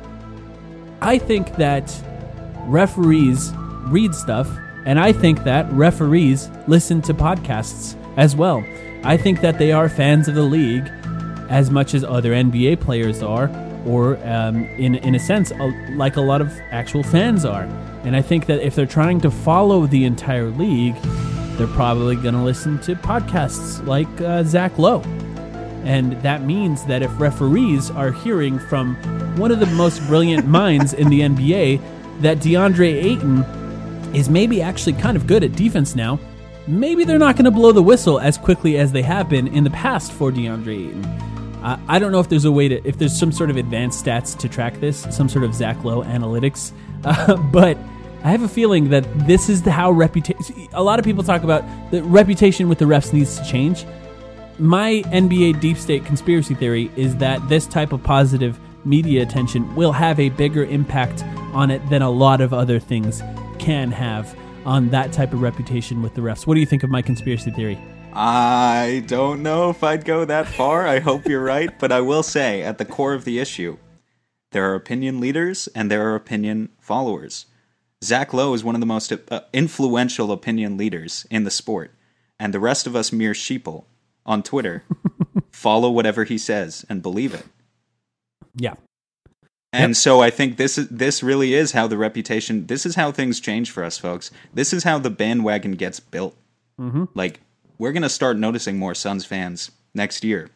I think that referees read stuff, and I think that referees listen to podcasts as well. I think that they are fans of the league as much as other N B A players are, or um, in in a sense, like a lot of actual fans are. And I think that if they're trying to follow the entire league, they're probably going to listen to podcasts like uh, Zach Lowe. And that means that if referees are hearing from one of the most brilliant minds in the N B A that DeAndre Ayton is maybe actually kind of good at defense now, maybe they're not going to blow the whistle as quickly as they have been in the past for DeAndre Ayton. Uh, I don't know if there's a way to, if there's some sort of advanced stats to track this, some sort of Zach Lowe analytics, uh, but I have a feeling that this is the how reputation, a lot of people talk about the reputation with the refs needs to change. My N B A Deep State conspiracy theory is that this type of positive media attention will have a bigger impact on it than a lot of other things can have on that type of reputation with the refs. What do you think of my conspiracy theory? I don't know if I'd go that far. I hope you're right. But I will say, at the core of the issue, there are opinion leaders and there are opinion followers. Zach Lowe is one of the most uh, influential opinion leaders in the sport. And the rest of us mere sheeple on Twitter follow whatever he says and believe it. Yeah. And yep. so I think this is this really is how the reputation, this is how things change for us, folks. This is how the bandwagon gets built. Mm-hmm. Like, we're going to start noticing more Suns fans next year.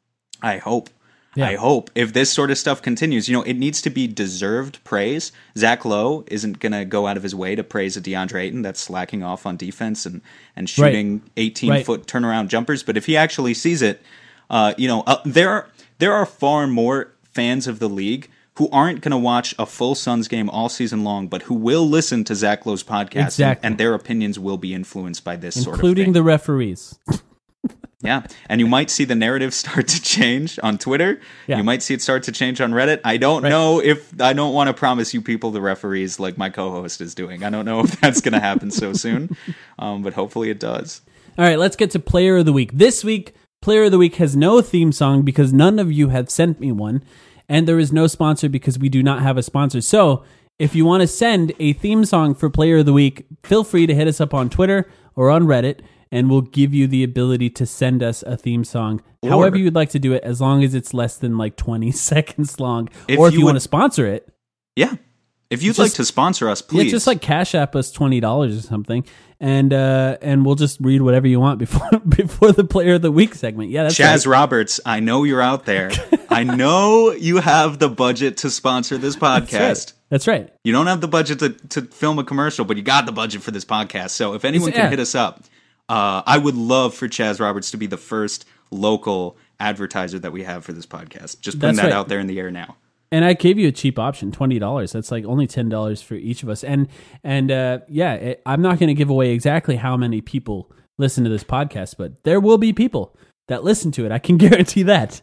I hope. Yeah. I hope. If this sort of stuff continues, you know, it needs to be deserved praise. Zach Lowe isn't going to go out of his way to praise a DeAndre Ayton that's slacking off on defense and, and shooting eighteen-foot right. turnaround jumpers. But if he actually sees it, uh, you know, uh, there are, there are far more fans of the league who aren't going to watch a full Suns game all season long, but who will listen to Zach Lowe's podcast, exactly. and, and their opinions will be influenced by this including sort of thing. Including the referees. Yeah, and you might see the narrative start to change on Twitter. Yeah. You might see it start to change on Reddit. I don't right. know if, I don't want to promise you people the referees like my co-host is doing. I don't know if that's going to happen so soon, um, but hopefully it does. All right, let's get to Player of the Week. This week, Player of the Week has no theme song because none of you have sent me one, and there is no sponsor because we do not have a sponsor. So if you want to send a theme song for Player of the Week, feel free to hit us up on Twitter or on Reddit, and we'll give you the ability to send us a theme song, or, however you'd like to do it, as long as it's less than like twenty seconds long. If or if you, you would, want to sponsor it. Yeah. If you'd just, like to sponsor us, please. Yeah, just like Cash App us twenty dollars or something, and uh, and we'll just read whatever you want before before the Player of the Week segment. Yeah, that's Chaz right. Roberts, I know you're out there. I know you have the budget to sponsor this podcast. That's right. That's right. You don't have the budget to, to film a commercial, but you got the budget for this podcast. So if anyone it's, can yeah. hit us up, Uh, I would love for Chaz Roberts to be the first local advertiser that we have for this podcast. Just putting That's that right. out there in the air now. And I gave you a cheap option, twenty dollars. That's like only ten dollars for each of us. And and uh, yeah, it, I'm not going to give away exactly how many people listen to this podcast, but there will be people that listen to it. I can guarantee that.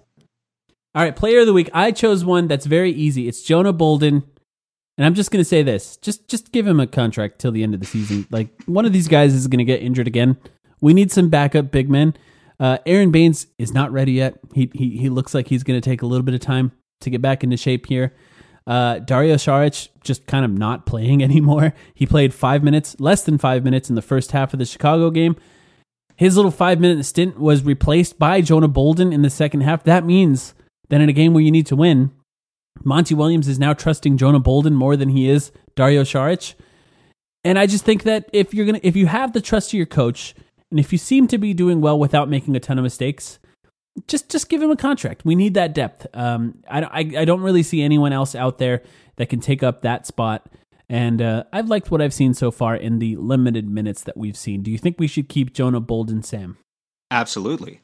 All right, Player of the Week. I chose one that's very easy. It's Jonah Bolden. And I'm just going to say this. Just just give him a contract till the end of the season. Like, one of these guys is going to get injured again. We need some backup big men. Uh, Aaron Baines is not ready yet. He he he looks like he's going to take a little bit of time to get back into shape here. Uh, Dario Saric just kind of not playing anymore. He played five minutes, less than five minutes in the first half of the Chicago game. His little five-minute stint was replaced by Jonah Bolden in the second half. That means that in a game where you need to win, Monty Williams is now trusting Jonah Bolden more than he is Dario Saric. And I just think that if you're gonna, if you have the trust of your coach, and if you seem to be doing well without making a ton of mistakes, just just give him a contract. We need that depth. Um, I, I, I don't really see anyone else out there that can take up that spot. And uh, I've liked what I've seen so far in the limited minutes that we've seen. Do you think we should keep Jonah Bolden, Sam? Absolutely.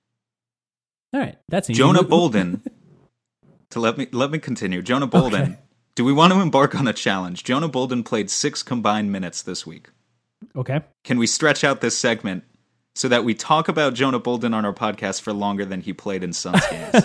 All right, that's easy. Jonah Bolden. to let me let me continue. Jonah Bolden. Okay. Do we want to embark on a challenge? Jonah Bolden played six combined minutes this week. Okay. Can we stretch out this segment so that we talk about Jonah Bolden on our podcast for longer than he played in Suns games?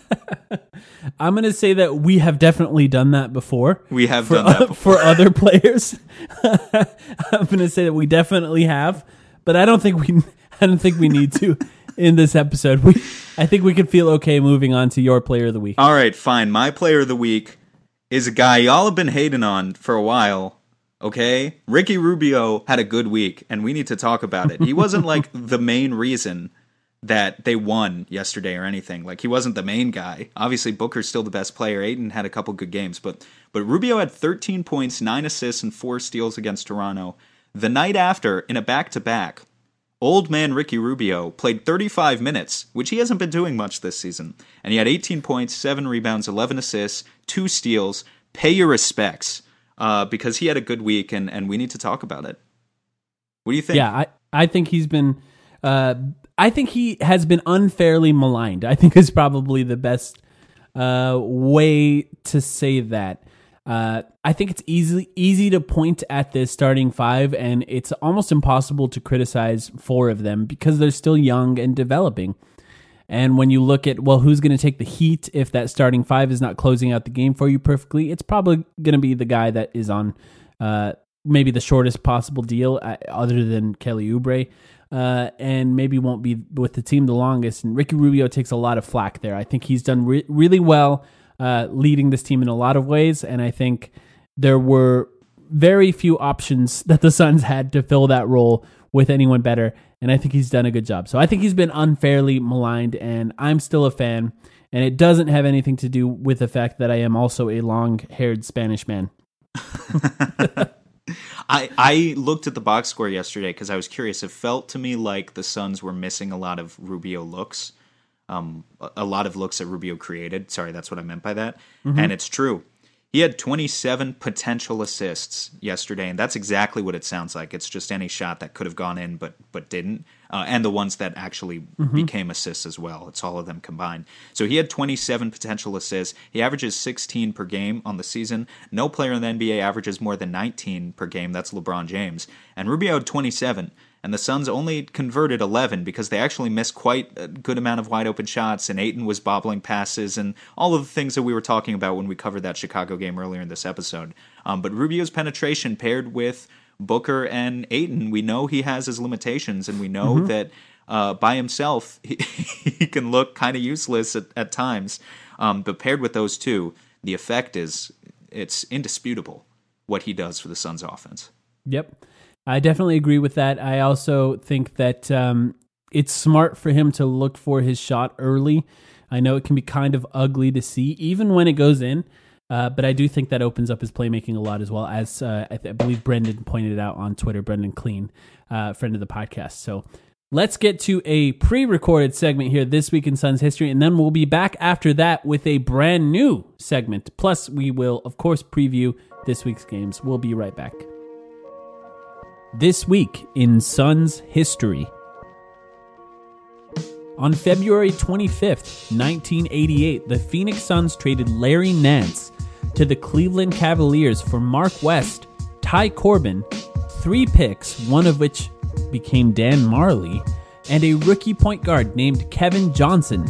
I'm going to say that we have definitely done that before. We have for, done that before. For other players. I'm going to say that we definitely have, but I don't think we I don't think we need to in this episode. We I think we could feel okay moving on to your player of the week. All right, fine. My player of the week is a guy y'all have been hating on for a while. Okay? Ricky Rubio had a good week, and we need to talk about it. He wasn't like the main reason that they won yesterday or anything. Like, he wasn't the main guy. Obviously, Booker's still the best player. Ayton had a couple good games, but but Rubio had thirteen points, nine assists, and four steals against Toronto. The night after, in a back-to-back, old man Ricky Rubio played thirty-five minutes, which he hasn't been doing much this season. And he had eighteen points, seven rebounds, eleven assists, two steals. Pay your respects, uh, because he had a good week, and, and we need to talk about it. What do you think? Yeah, I, I think he's been... Uh, I think he has been unfairly maligned. I think is probably the best uh, way to say that. Uh, I think it's easy easy to point at this starting five, and it's almost impossible to criticize four of them because they're still young and developing. And when you look at, well, who's going to take the heat if that starting five is not closing out the game for you perfectly, it's probably going to be the guy that is on uh, maybe the shortest possible deal uh, other than Kelly Oubre. Uh, and maybe won't be with the team the longest. And Ricky Rubio takes a lot of flack there. I think he's done re- really well uh, leading this team in a lot of ways, and I think there were very few options that the Suns had to fill that role with anyone better, and I think he's done a good job. So I think he's been unfairly maligned, and I'm still a fan, and it doesn't have anything to do with the fact that I am also a long-haired Spanish man. I, I looked at the box score yesterday because I was curious. It felt to me like the Suns were missing a lot of Rubio looks, um, a lot of looks that Rubio created. Sorry, that's what I meant by that. Mm-hmm. And it's true. He had twenty-seven potential assists yesterday, and that's exactly what it sounds like. It's just any shot that could have gone in but but didn't, uh, and the ones that actually mm-hmm. became assists as well. It's all of them combined. So he had twenty-seven potential assists. He averages sixteen per game on the season. No player in the N B A averages more than nineteen per game. That's LeBron James. And Rubio had twenty-seven. And the Suns only converted eleven because they actually missed quite a good amount of wide open shots, and Ayton was bobbling passes and all of the things that we were talking about when we covered that Chicago game earlier in this episode. Um, but Rubio's penetration paired with Booker and Ayton, we know he has his limitations, and we know mm-hmm. that uh, by himself he, he can look kind of useless at, at times. Um, but paired with those two, the effect is it's indisputable what he does for the Suns offense. Yep. I definitely agree with that. I also think that um, it's smart for him to look for his shot early. I know it can be kind of ugly to see, even when it goes in, uh, but I do think that opens up his playmaking a lot as well, as uh, I, th- I believe Brendan pointed out on Twitter, Brendan Clean, uh, friend of the podcast. So let's get to a pre-recorded segment here, This Week in Suns History, and then we'll be back after that with a brand new segment. Plus, we will, of course, preview this week's games. We'll be right back. This Week in Suns History. On February twenty-fifth, nineteen eighty-eight, the Phoenix Suns traded Larry Nance to the Cleveland Cavaliers for Mark West, Ty Corbin, three picks, one of which became Dan Marley, and a rookie point guard named Kevin Johnson.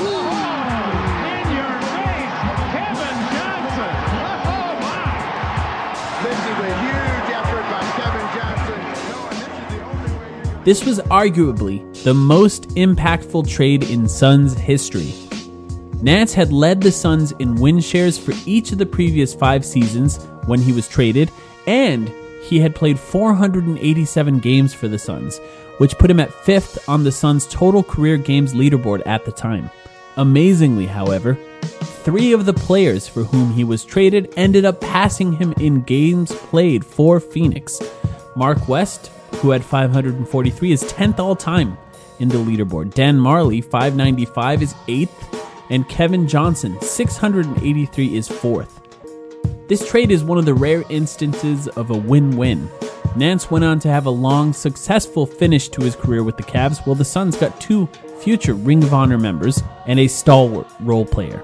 This was arguably the most impactful trade in Suns history. Nance had led the Suns in win shares for each of the previous five seasons when he was traded, and he had played four hundred eighty-seven games for the Suns, which put him at fifth on the Suns' total career games leaderboard at the time. Amazingly, however, three of the players for whom he was traded ended up passing him in games played for Phoenix. Mark West, who had five hundred forty-three, is tenth all-time in the leaderboard. Dan Marley, five ninety-five, is eighth, and Kevin Johnson, six hundred eighty-three, is fourth. This trade is one of the rare instances of a win-win. Nance went on to have a long, successful finish to his career with the Cavs, while the Suns got two future Ring of Honor members and a stalwart role player.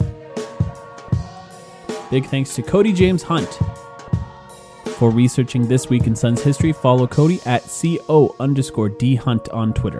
Big thanks to Cody James Hunt for researching This Week in Suns history. Follow Cody at co underscore D Hunt on Twitter.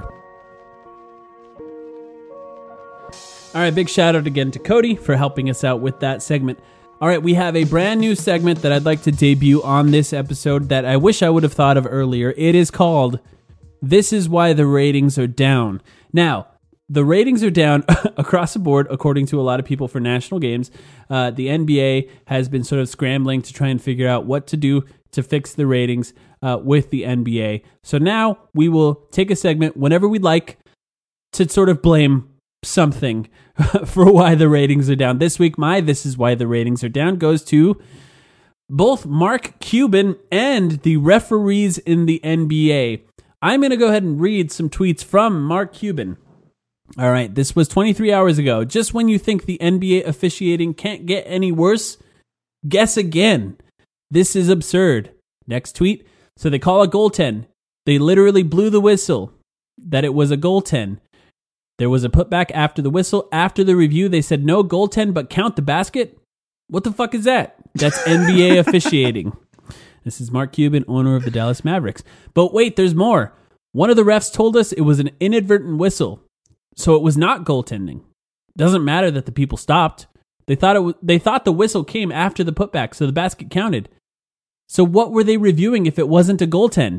All right, big shout out again to Cody for helping us out with that segment. All right, we have a brand new segment that I'd like to debut on this episode that I wish I would have thought of earlier. It is called This Is Why the Ratings Are Down. Now, the ratings are down across the board, according to a lot of people, for national games. Uh, the N B A has been sort of scrambling to try and figure out what to do to fix the ratings uh, with the N B A. So now we will take a segment whenever we'd like to sort of blame something for why the ratings are down. This week, my This Is Why the Ratings Are Down goes to both Mark Cuban and the referees in the N B A. I'm going to go ahead and read some tweets from Mark Cuban. All right, this was twenty-three hours ago. Just when you think the N B A officiating can't get any worse, guess again. This is absurd. Next tweet. So they call a goaltend. They literally blew the whistle that it was a goaltend. There was a putback after the whistle. After the review, they said no goaltend, but count the basket. What the fuck is that? That's N B A officiating. This is Mark Cuban, owner of the Dallas Mavericks. But wait, there's more. One of the refs told us it was an inadvertent whistle. So it was not goaltending. Doesn't matter that the people stopped. They thought it was, they thought the whistle came after the putback, so the basket counted. So what were they reviewing if it wasn't a goaltend?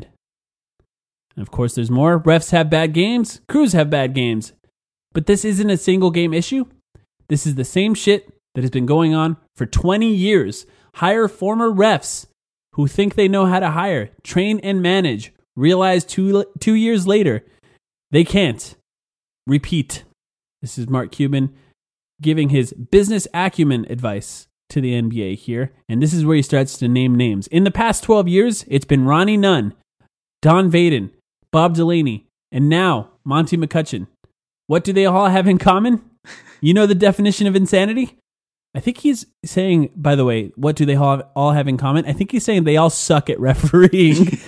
And of course, there's more. Refs have bad games. Crews have bad games. But this isn't a single game issue. This is the same shit that has been going on for twenty years. Hire former refs who think they know how to hire, train, and manage. Realize two two years later, they can't. Repeat. This is Mark Cuban giving his business acumen advice to the N B A here. And this is where he starts to name names. In the past twelve years, it's been Ronnie Nunn, Don Vaden, Bob Delaney, and now Monty McCutcheon. What do they all have in common? You know the definition of insanity? I think he's saying, by the way, what do they all have, all have in common? I think he's saying they all suck at refereeing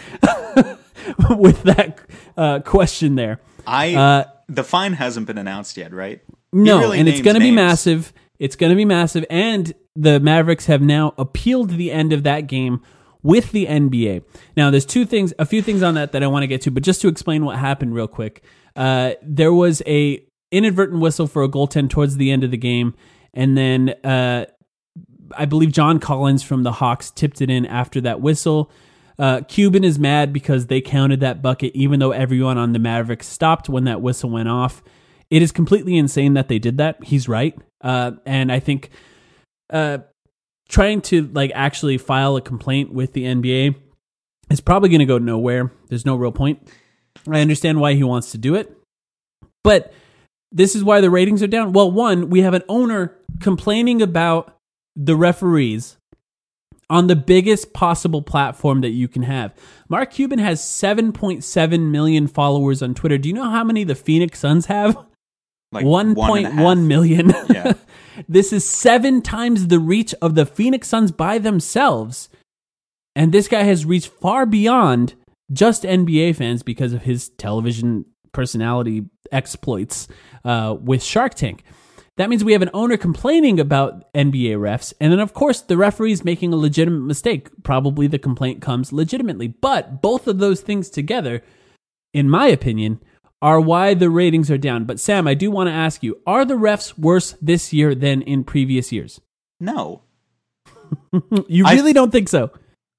with that uh, question there. I... Uh, The fine hasn't been announced yet, right? No, really and it's going to be names. massive. It's going to be massive. And the Mavericks have now appealed the end of that game with the N B A. Now, there's two things, a few things on that that I want to get to, but just to explain what happened real quick. Uh, there was a inadvertent whistle for a goaltend towards the end of the game. And then uh, I believe John Collins from the Hawks tipped it in after that whistle. Uh, Cuban is mad because they counted that bucket even though everyone on the Mavericks stopped when that whistle went off. It is completely insane that they did that. He's right. Uh, and I think uh, trying to like actually file a complaint with the N B A is probably going to go nowhere. There's no real point. I understand why he wants to do it. But this is why the ratings are down. Well, one, we have an owner complaining about the referees on the biggest possible platform that you can have. Mark Cuban has seven point seven million followers on Twitter. Do you know how many the Phoenix Suns have? Like one point one million. Yeah. This is seven times the reach of the Phoenix Suns by themselves. And this guy has reached far beyond just N B A fans because of his television personality exploits uh, with Shark Tank. That means we have an owner complaining about N B A refs, and then, of course, the referee's making a legitimate mistake. Probably the complaint comes legitimately. But both of those things together, in my opinion, are why the ratings are down. But, Sam, I do want to ask you, are the refs worse this year than in previous years? No. You really I, don't think so?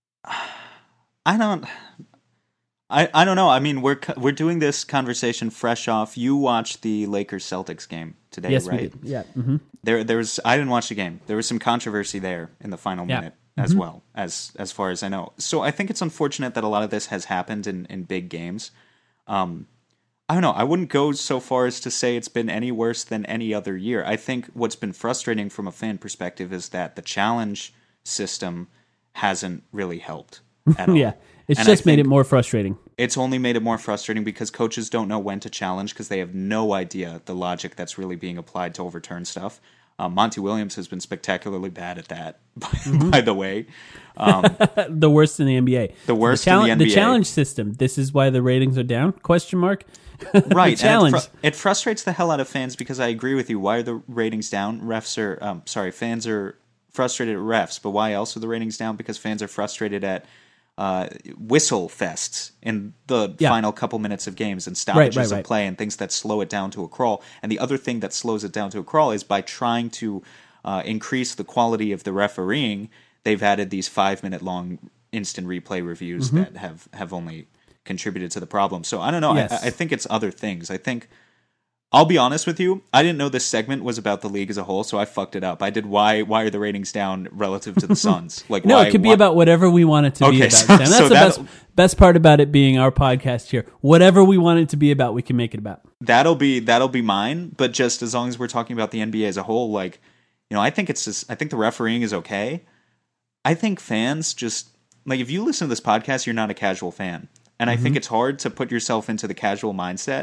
I don't... I, I don't know. I mean, we're we're doing this conversation fresh off. You watched the Lakers Celtics game today, yes, right? Yes, we did. Yeah. Mm-hmm. There, there was. I didn't watch the game. There was some controversy there in the final yeah. minute mm-hmm. as well, as as far as I know. So I think it's unfortunate that a lot of this has happened in, in big games. Um, I don't know. I wouldn't go so far as to say it's been any worse than any other year. I think what's been frustrating from a fan perspective is that the challenge system hasn't really helped at all. Yeah. It's and just I made think, it more frustrating. it's only made it more frustrating because coaches don't know when to challenge because they have no idea the logic that's really being applied to overturn stuff. Um, Monty Williams has been spectacularly bad at that, by, mm-hmm. by the way. Um, the worst in the N B A. The worst the chal- in the N B A. The challenge system. This is why the ratings are down? Question mark. Right. challenge. And it, fr- it frustrates the hell out of fans because I agree with you. Why are the ratings down? Refs are, um, sorry, fans are frustrated at refs, but why else are the ratings down? Because fans are frustrated at uh, whistle fests in the yeah. final couple minutes of games and stoppages right, right, right. of play and things that slow it down to a crawl. And the other thing that slows it down to a crawl is by trying to uh, increase the quality of the refereeing, they've added these five-minute long instant replay reviews mm-hmm. that have, have only contributed to the problem. So I don't know. Yes. I, I think it's other things. I think I'll be honest with you. I didn't know this segment was about the league as a whole, so I fucked it up. I did why why are the ratings down relative to the Suns? Like no, why, it could why? be about whatever we want it to okay, be about. So, Sam. That's so the best best part about it being our podcast here. Whatever we want it to be about, we can make it about. That'll be that'll be mine. But just as long as we're talking about the N B A as a whole, like you know, I think it's just I think the refereeing is okay. I think fans just like if you listen to this podcast, you're not a casual fan. And I mm-hmm. think it's hard to put yourself into the casual mindset.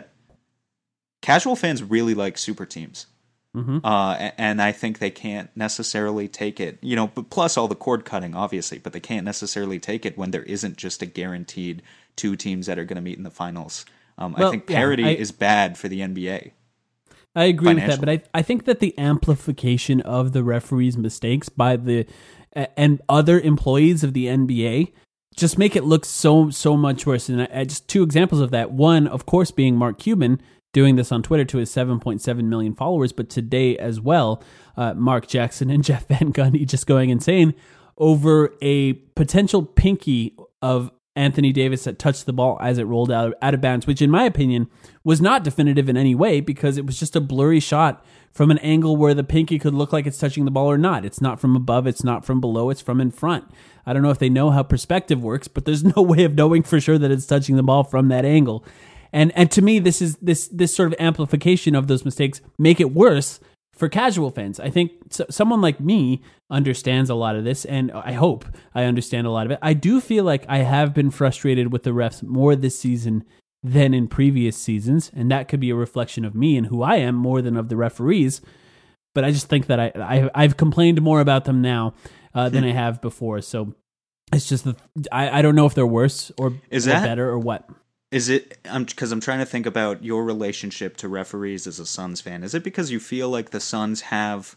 Casual fans really like super teams. Mm-hmm. Uh, and I think they can't necessarily take it, you know, but plus all the cord cutting, obviously, but they can't necessarily take it when there isn't just a guaranteed two teams that are going to meet in the finals. Um, well, I think parity yeah, I, is bad for the N B A. I agree with that, but I, I think that the amplification of the referees' mistakes by the and other employees of the N B A just make it look so, so much worse. And I, I just two examples of that. One, of course, being Mark Cuban doing this on Twitter to his seven point seven million followers, but today as well, uh, Mark Jackson and Jeff Van Gundy just going insane over a potential pinky of Anthony Davis that touched the ball as it rolled out, out of bounds, which in my opinion was not definitive in any way because it was just a blurry shot from an angle where the pinky could look like it's touching the ball or not. It's not from above, it's not from below, it's from in front. I don't know if they know how perspective works, but there's no way of knowing for sure that it's touching the ball from that angle. And and to me, this is this this sort of amplification of those mistakes make it worse for casual fans. I think so, someone like me understands a lot of this, and I hope I understand a lot of it. I do feel like I have been frustrated with the refs more this season than in previous seasons, and that could be a reflection of me and who I am more than of the referees. But I just think that I, I I've complained more about them now uh, than I have before. So it's just the, I I don't know if they're worse or, is or that, better or what. Is it, I'm because I'm trying to think about your relationship to referees as a Suns fan. Is it because you feel like the Suns have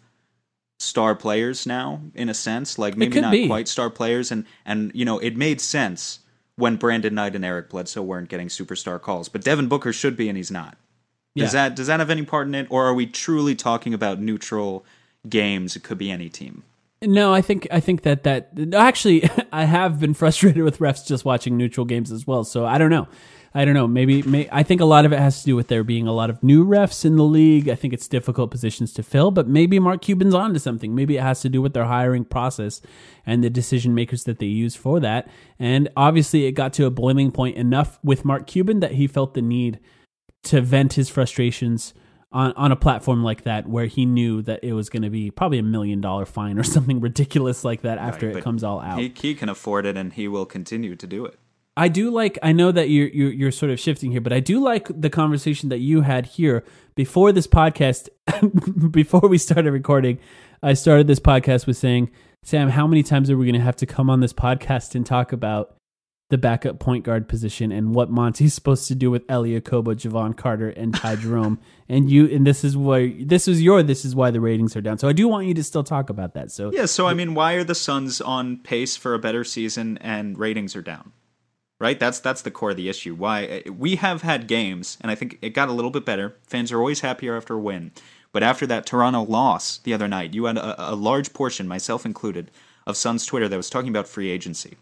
star players now, in a sense? Like maybe not be. quite star players, and, and you know, it made sense when Brandon Knight and Eric Bledsoe weren't getting superstar calls. But Devin Booker should be, and he's not. Yeah. Does that does that have any part in it? Or are we truly talking about neutral games? It could be any team. No, I think I think that that actually I have been frustrated with refs just watching neutral games as well. So I don't know. I don't know. Maybe may, I think a lot of it has to do with there being a lot of new refs in the league. I think it's difficult positions to fill, but maybe Mark Cuban's on to something. Maybe it has to do with their hiring process and the decision makers that they use for that. And obviously it got to a boiling point enough with Mark Cuban that he felt the need to vent his frustrations on, on a platform like that where he knew that it was going to be probably a million dollar fine or something ridiculous like that after right, it comes all out. He, he can afford it and he will continue to do it. I do like, I know that you're, you're you're sort of shifting here, but I do like the conversation that you had here before this podcast, before we started recording. I started this podcast with saying, Sam, how many times are we going to have to come on this podcast and talk about the backup point guard position and what Monty's supposed to do with Elie Okobo, Javon Carter, and Ty Jerome? And you, and this is why, this is your, this is why the ratings are down. So I do want you to still talk about that. So yeah, so I mean, why are the Suns on pace for a better season and ratings are down? Right, that's that's the core of the issue. Why we have had games, and I think it got a little bit better. Fans are always happier after a win, but after that Toronto loss the other night, you had a, a large portion, myself included, of Suns Twitter that was talking about free agency.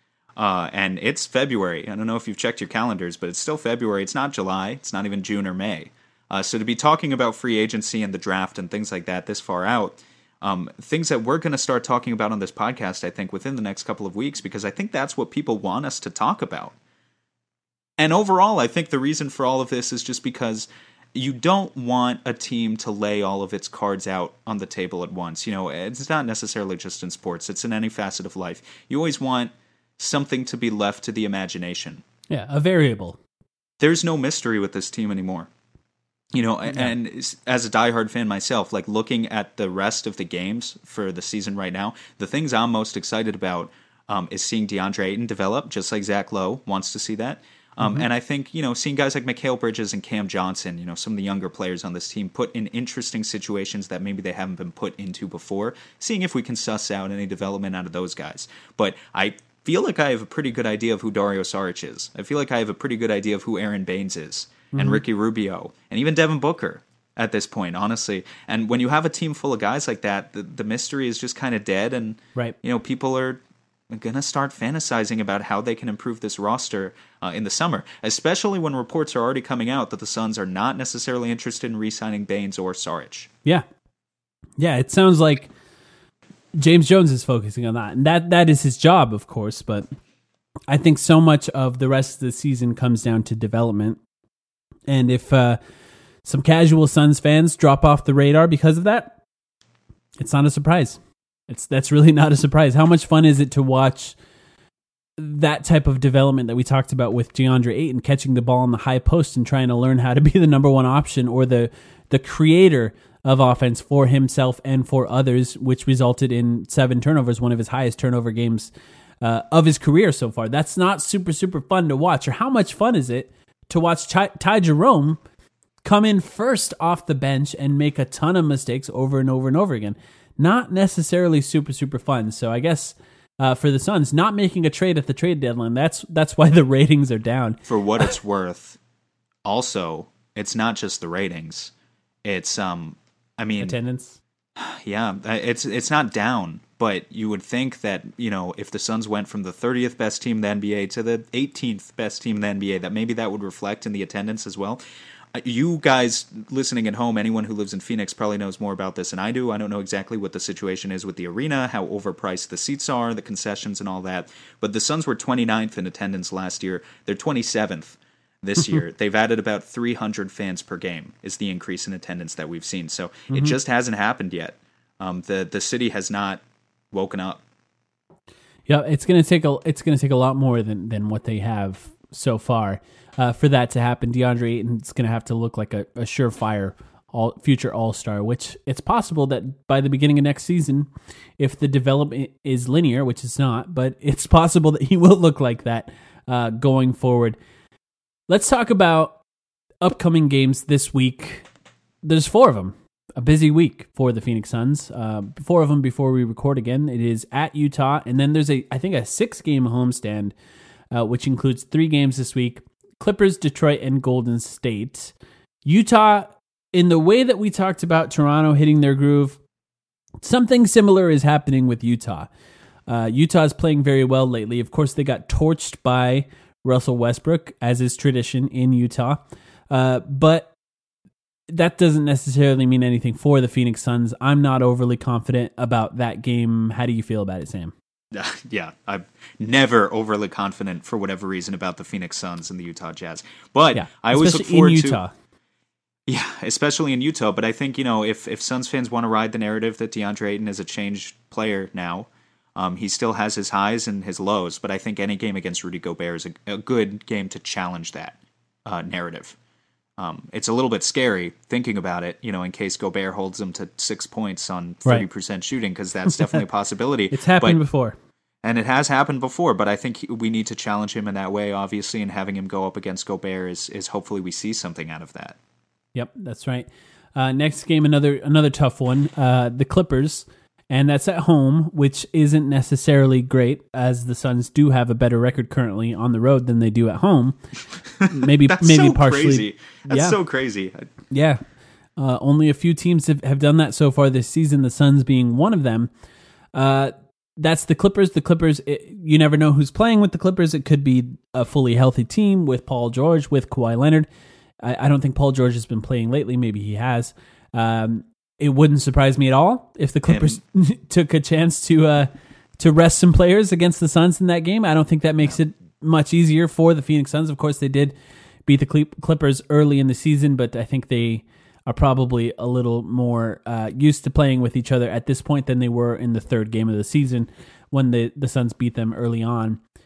Uh, and it's February. I don't know if you've checked your calendars, but it's still February. It's not July. It's not even June or May. Uh, so to be talking about free agency and the draft and things like that this far out. Um, things that we're going to start talking about on this podcast, I think, within the next couple of weeks, because I think that's what people want us to talk about. And overall, I think the reason for all of this is just because you don't want a team to lay all of its cards out on the table at once. You know, it's not necessarily just in sports. It's in any facet of life. You always want something to be left to the imagination. Yeah, a variable. There's no mystery with this team anymore. You know, yeah. And as a diehard fan myself, like looking at the rest of the games for the season right now, the things I'm most excited about um, is seeing DeAndre Ayton develop, just like Zach Lowe wants to see that. Um, mm-hmm. And I think, you know, seeing guys like Mikal Bridges and Cam Johnson, you know, some of the younger players on this team put in interesting situations that maybe they haven't been put into before, seeing if we can suss out any development out of those guys. But I feel like I have a pretty good idea of who Dario Saric is. I feel like I have a pretty good idea of who Aaron Baines is. And mm-hmm. Ricky Rubio, and even Devin Booker at this point, honestly. And when you have a team full of guys like that, the, the mystery is just kind of dead. And, right. you know, people are going to start fantasizing about how they can improve this roster uh, in the summer, especially when reports are already coming out that the Suns are not necessarily interested in re-signing Baines or Saric. Yeah. Yeah, it sounds like James Jones is focusing on that. And that that is his job, of course. But I think so much of the rest of the season comes down to development. And if uh, some casual Suns fans drop off the radar because of that, it's not a surprise. It's that's really not a surprise. How much fun is it to watch that type of development that we talked about with DeAndre Ayton, catching the ball in the high post and trying to learn how to be the number one option or the the creator of offense for himself and for others, which resulted in seven turnovers, one of his highest turnover games uh, of his career so far. That's not super, super fun to watch. Or how much fun is it to watch Ty, Ty Jerome come in first off the bench and make a ton of mistakes over and over and over again? Not necessarily super, super fun. So I guess uh, for the Suns, not making a trade at the trade deadline, that's that's why the ratings are down. For what it's worth, also, it's not just the ratings. It's, um, I mean... attendance? Yeah, it's it's not down, but you would think that, you know, if the Suns went from the thirtieth best team in the N B A to the eighteenth best team in the N B A, that maybe that would reflect in the attendance as well. You guys listening at home, anyone who lives in Phoenix probably knows more about this than I do. I don't know exactly what the situation is with the arena, how overpriced the seats are, the concessions and all that. But the Suns were twenty-ninth in attendance last year. They're twenty-seventh this year. They've added about three hundred fans per game is the increase in attendance that we've seen. So mm-hmm. it just hasn't happened yet. Um, the the city has not woken up. Yeah, it's gonna take a it's gonna take a lot more than than what they have so far uh, for that to happen. DeAndre Ayton's gonna have to look like a, a surefire all future All Star, which it's possible that by the beginning of next season, if the development is linear, which it's not, but it's possible that he will look like that uh, going forward. Let's talk about upcoming games this week. There's four of them. A busy week for the Phoenix Suns. Uh, four of them before we record again. It is at Utah, and then there's a I think a six-game homestand, uh, which includes three games this week: Clippers, Detroit, and Golden State. Utah, in the way that we talked about Toronto hitting their groove, something similar is happening with Utah. Uh, Utah is playing very well lately. Of course, they got torched by Russell Westbrook, as is tradition in Utah, uh, but that doesn't necessarily mean anything for the Phoenix Suns. I'm not overly confident about that game. How do you feel about it, Sam? Yeah, I'm never overly confident for whatever reason about the Phoenix Suns and the Utah Jazz. But yeah, I always look forward in Utah. to... Yeah, especially in Utah. But I think, you know, if, if Suns fans want to ride the narrative that DeAndre Ayton is a changed player now, um, he still has his highs and his lows. But I think any game against Rudy Gobert is a, a good game to challenge that uh, narrative. Um, it's a little bit scary thinking about it, you know, in case Gobert holds them to six points on thirty percent right. shooting, because that's definitely a possibility. It's happened but, before. And it has happened before, but I think we need to challenge him in that way, obviously, and having him go up against Gobert is, is hopefully we see something out of that. Yep, that's right. Uh, next game, another another tough one, uh, the Clippers. And that's at home, which isn't necessarily great, as the Suns do have a better record currently on the road than they do at home. Maybe, That's maybe so partially. Crazy. That's yeah. so crazy. Yeah, uh, only a few teams have, have done that so far this season. The Suns being one of them. Uh, that's the Clippers. The Clippers. It, you never know who's playing with the Clippers. It could be a fully healthy team with Paul George, with Kawhi Leonard. I, I don't think Paul George has been playing lately. Maybe he has. Um, It wouldn't surprise me at all if the Clippers took a chance to uh, to rest some players against the Suns in that game. I don't think that makes it much easier for the Phoenix Suns. Of course, they did beat the Clippers early in the season, but I think they are probably a little more uh, used to playing with each other at this point than they were in the third game of the season when the, the Suns beat them early on.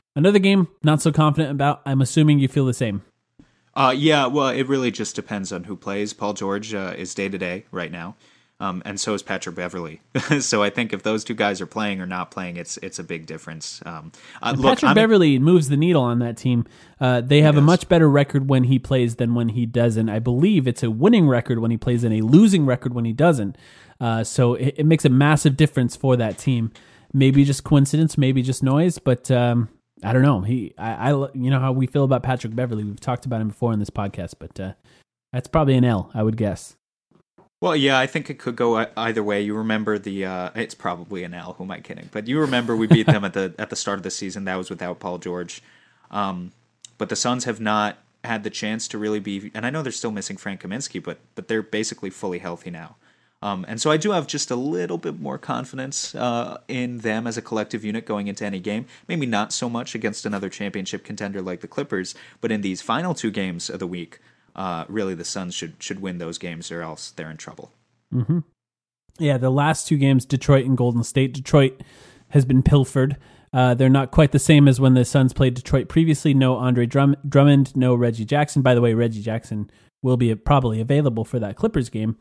Another game, not so confident about. I'm assuming you feel the same. Uh, yeah, well, it really just depends on who plays. Paul George uh, is day-to-day right now, um, and so is Patrick Beverley. So I think if those two guys are playing or not playing, it's it's a big difference. Um, uh, look, Patrick I'm, Beverley moves the needle on that team. Uh, they have a does. much better record when he plays than when he doesn't. I believe it's a winning record when he plays and a losing record when he doesn't. Uh, so it, it makes a massive difference for that team. Maybe just coincidence, maybe just noise, but... Um, I don't know. He, I, I, you know how we feel about Patrick Beverley. We've talked about him before in this podcast, but uh, that's probably an L, I would guess. Well, yeah, I think it could go either way. You remember the? Uh, it's probably an L. Who am I kidding? But you remember we beat them at the at the start of the season. That was without Paul George. Um, but the Suns have not had the chance to really be. And I know they're still missing Frank Kaminsky, but but they're basically fully healthy now. Um, and so I do have just a little bit more confidence uh, in them as a collective unit going into any game. Maybe not so much against another championship contender like the Clippers, but in these final two games of the week, uh, really the Suns should should win those games or else they're in trouble. Mm-hmm. Yeah, the last two games, Detroit and Golden State. Detroit has been pilfered. Uh, they're not quite the same as when the Suns played Detroit previously. No Andre Drum- Drummond, no Reggie Jackson. By the way, Reggie Jackson will be probably available for that Clippers game.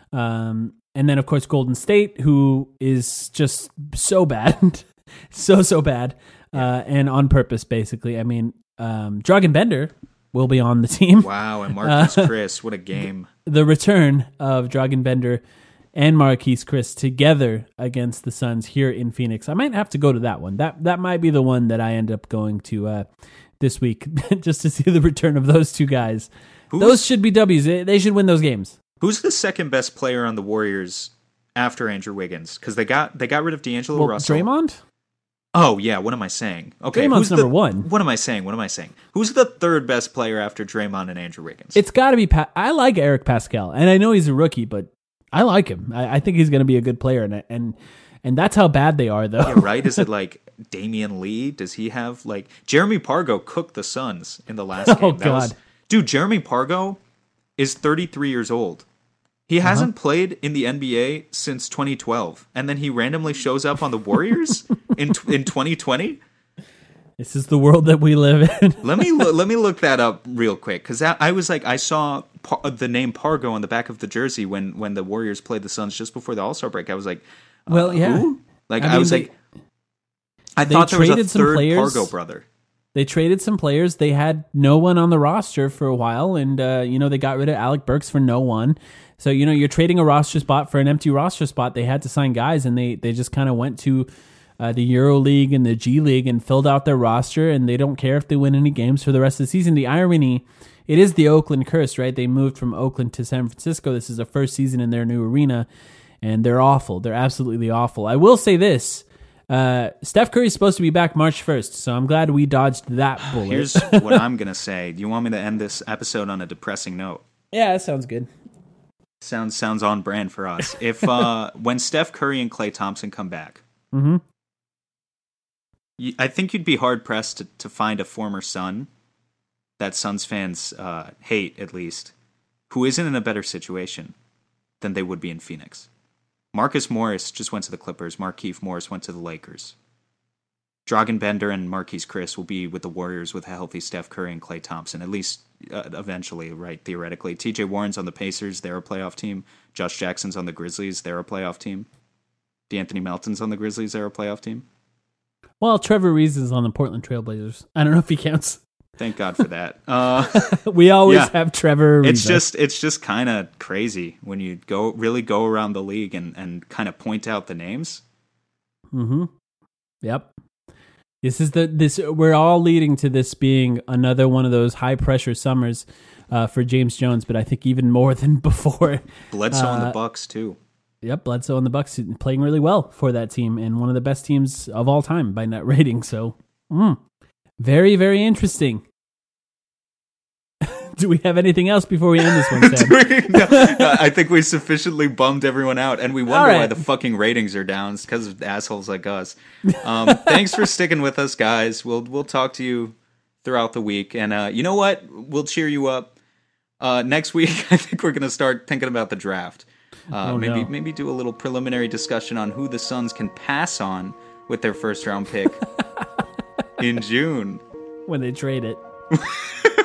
Um, and then, of course, Golden State, who is just so bad, so, so bad, uh, and on purpose, basically. I mean, um, Dragan Bender will be on the team. Wow, and Marquise uh, Chris, what a game. The return of Dragan Bender and Marquise Chris together against the Suns here in Phoenix. I might have to go to that one. That that might be the one that I end up going to uh, this week, just to see the return of those two guys. Who's, those should be W's. They should win those games. Who's the second best player on the Warriors after Andrew Wiggins? Because they got they got rid of D'Angelo well, Russell. Draymond? Oh, yeah. What am I saying? Okay, Draymond's who's number the, one. What am I saying? What am I saying? Who's the third best player after Draymond and Andrew Wiggins? It's got to be... Pa- I like Eric Pascal, and I know he's a rookie, but I like him. I, I think he's going to be a good player, and and and that's how bad they are, though. Yeah, right? Is it like Damian Lee? Does he have, like... Jeremy Pargo cooked the Suns in the last game. Oh, that God. Was, dude, Jeremy Pargo is thirty-three years old. He hasn't uh-huh. played in the N B A since twenty twelve, and then he randomly shows up on the Warriors in in twenty twenty. This is the world that we live in. let me lo- let me look that up real quick, because I was like, I saw Par- the name Pargo on the back of the jersey when, when the Warriors played the Suns just before the All-Star break. I was like, uh, well, yeah, who? Like I, I mean, was they, like, I thought there was a some third players. Pargo brother. They traded some players. They had no one on the roster for a while, and uh, you know they got rid of Alec Burks for no one. So you know you're trading a roster spot for an empty roster spot. They had to sign guys, and they they just kind of went to uh, the Euro League and the G League and filled out their roster. And they don't care if they win any games for the rest of the season. The irony, it is the Oakland curse, right? They moved from Oakland to San Francisco. This is the first season in their new arena, and they're awful. They're absolutely awful. I will say this. Uh, Steph Curry's supposed to be back March first, so I'm glad we dodged that bullet. Here's what I'm going to say. Do you want me to end this episode on a depressing note? Yeah, that sounds good. Sounds sounds on brand for us. If uh, when Steph Curry and Klay Thompson come back, mm-hmm. you, I think you'd be hard-pressed to, to find a former Sun that Suns fans uh, hate, at least, who isn't in a better situation than they would be in Phoenix. Marcus Morris just went to the Clippers. Markieff Morris went to the Lakers. Dragan Bender and Marquise Chris will be with the Warriors with a healthy Steph Curry and Klay Thompson, at least uh, eventually, right, theoretically. T J Warren's on the Pacers. They're a playoff team. Josh Jackson's on the Grizzlies. They're a playoff team. DeAnthony Melton's on the Grizzlies. They're a playoff team. Well, Trevor Reeves is on the Portland Trailblazers. I don't know if he counts. Thank God for that. Uh, we always yeah. have Trevor Reeves. It's just it's just kind of crazy when you go really go around the league and, and kind of point out the names. Mm-hmm. Yep. This is the this we're all leading to this being another one of those high pressure summers uh, for James Jones, but I think even more than before. Bledsoe uh, and the Bucks too. Yep, Bledsoe and the Bucks playing really well for that team and one of the best teams of all time by net rating. So, mm, very very interesting. Do we have anything else before we end this one, Sam? we, no, I think we sufficiently bummed everyone out, and we wonder right. why the fucking ratings are down. It's because of assholes like us. Um, thanks for sticking with us, guys. We'll we'll talk to you throughout the week, and uh, you know what? We'll cheer you up. Uh, next week, I think we're going to start thinking about the draft. Uh, oh, maybe no. maybe do a little preliminary discussion on who the Suns can pass on with their first round pick. in June. When they trade it.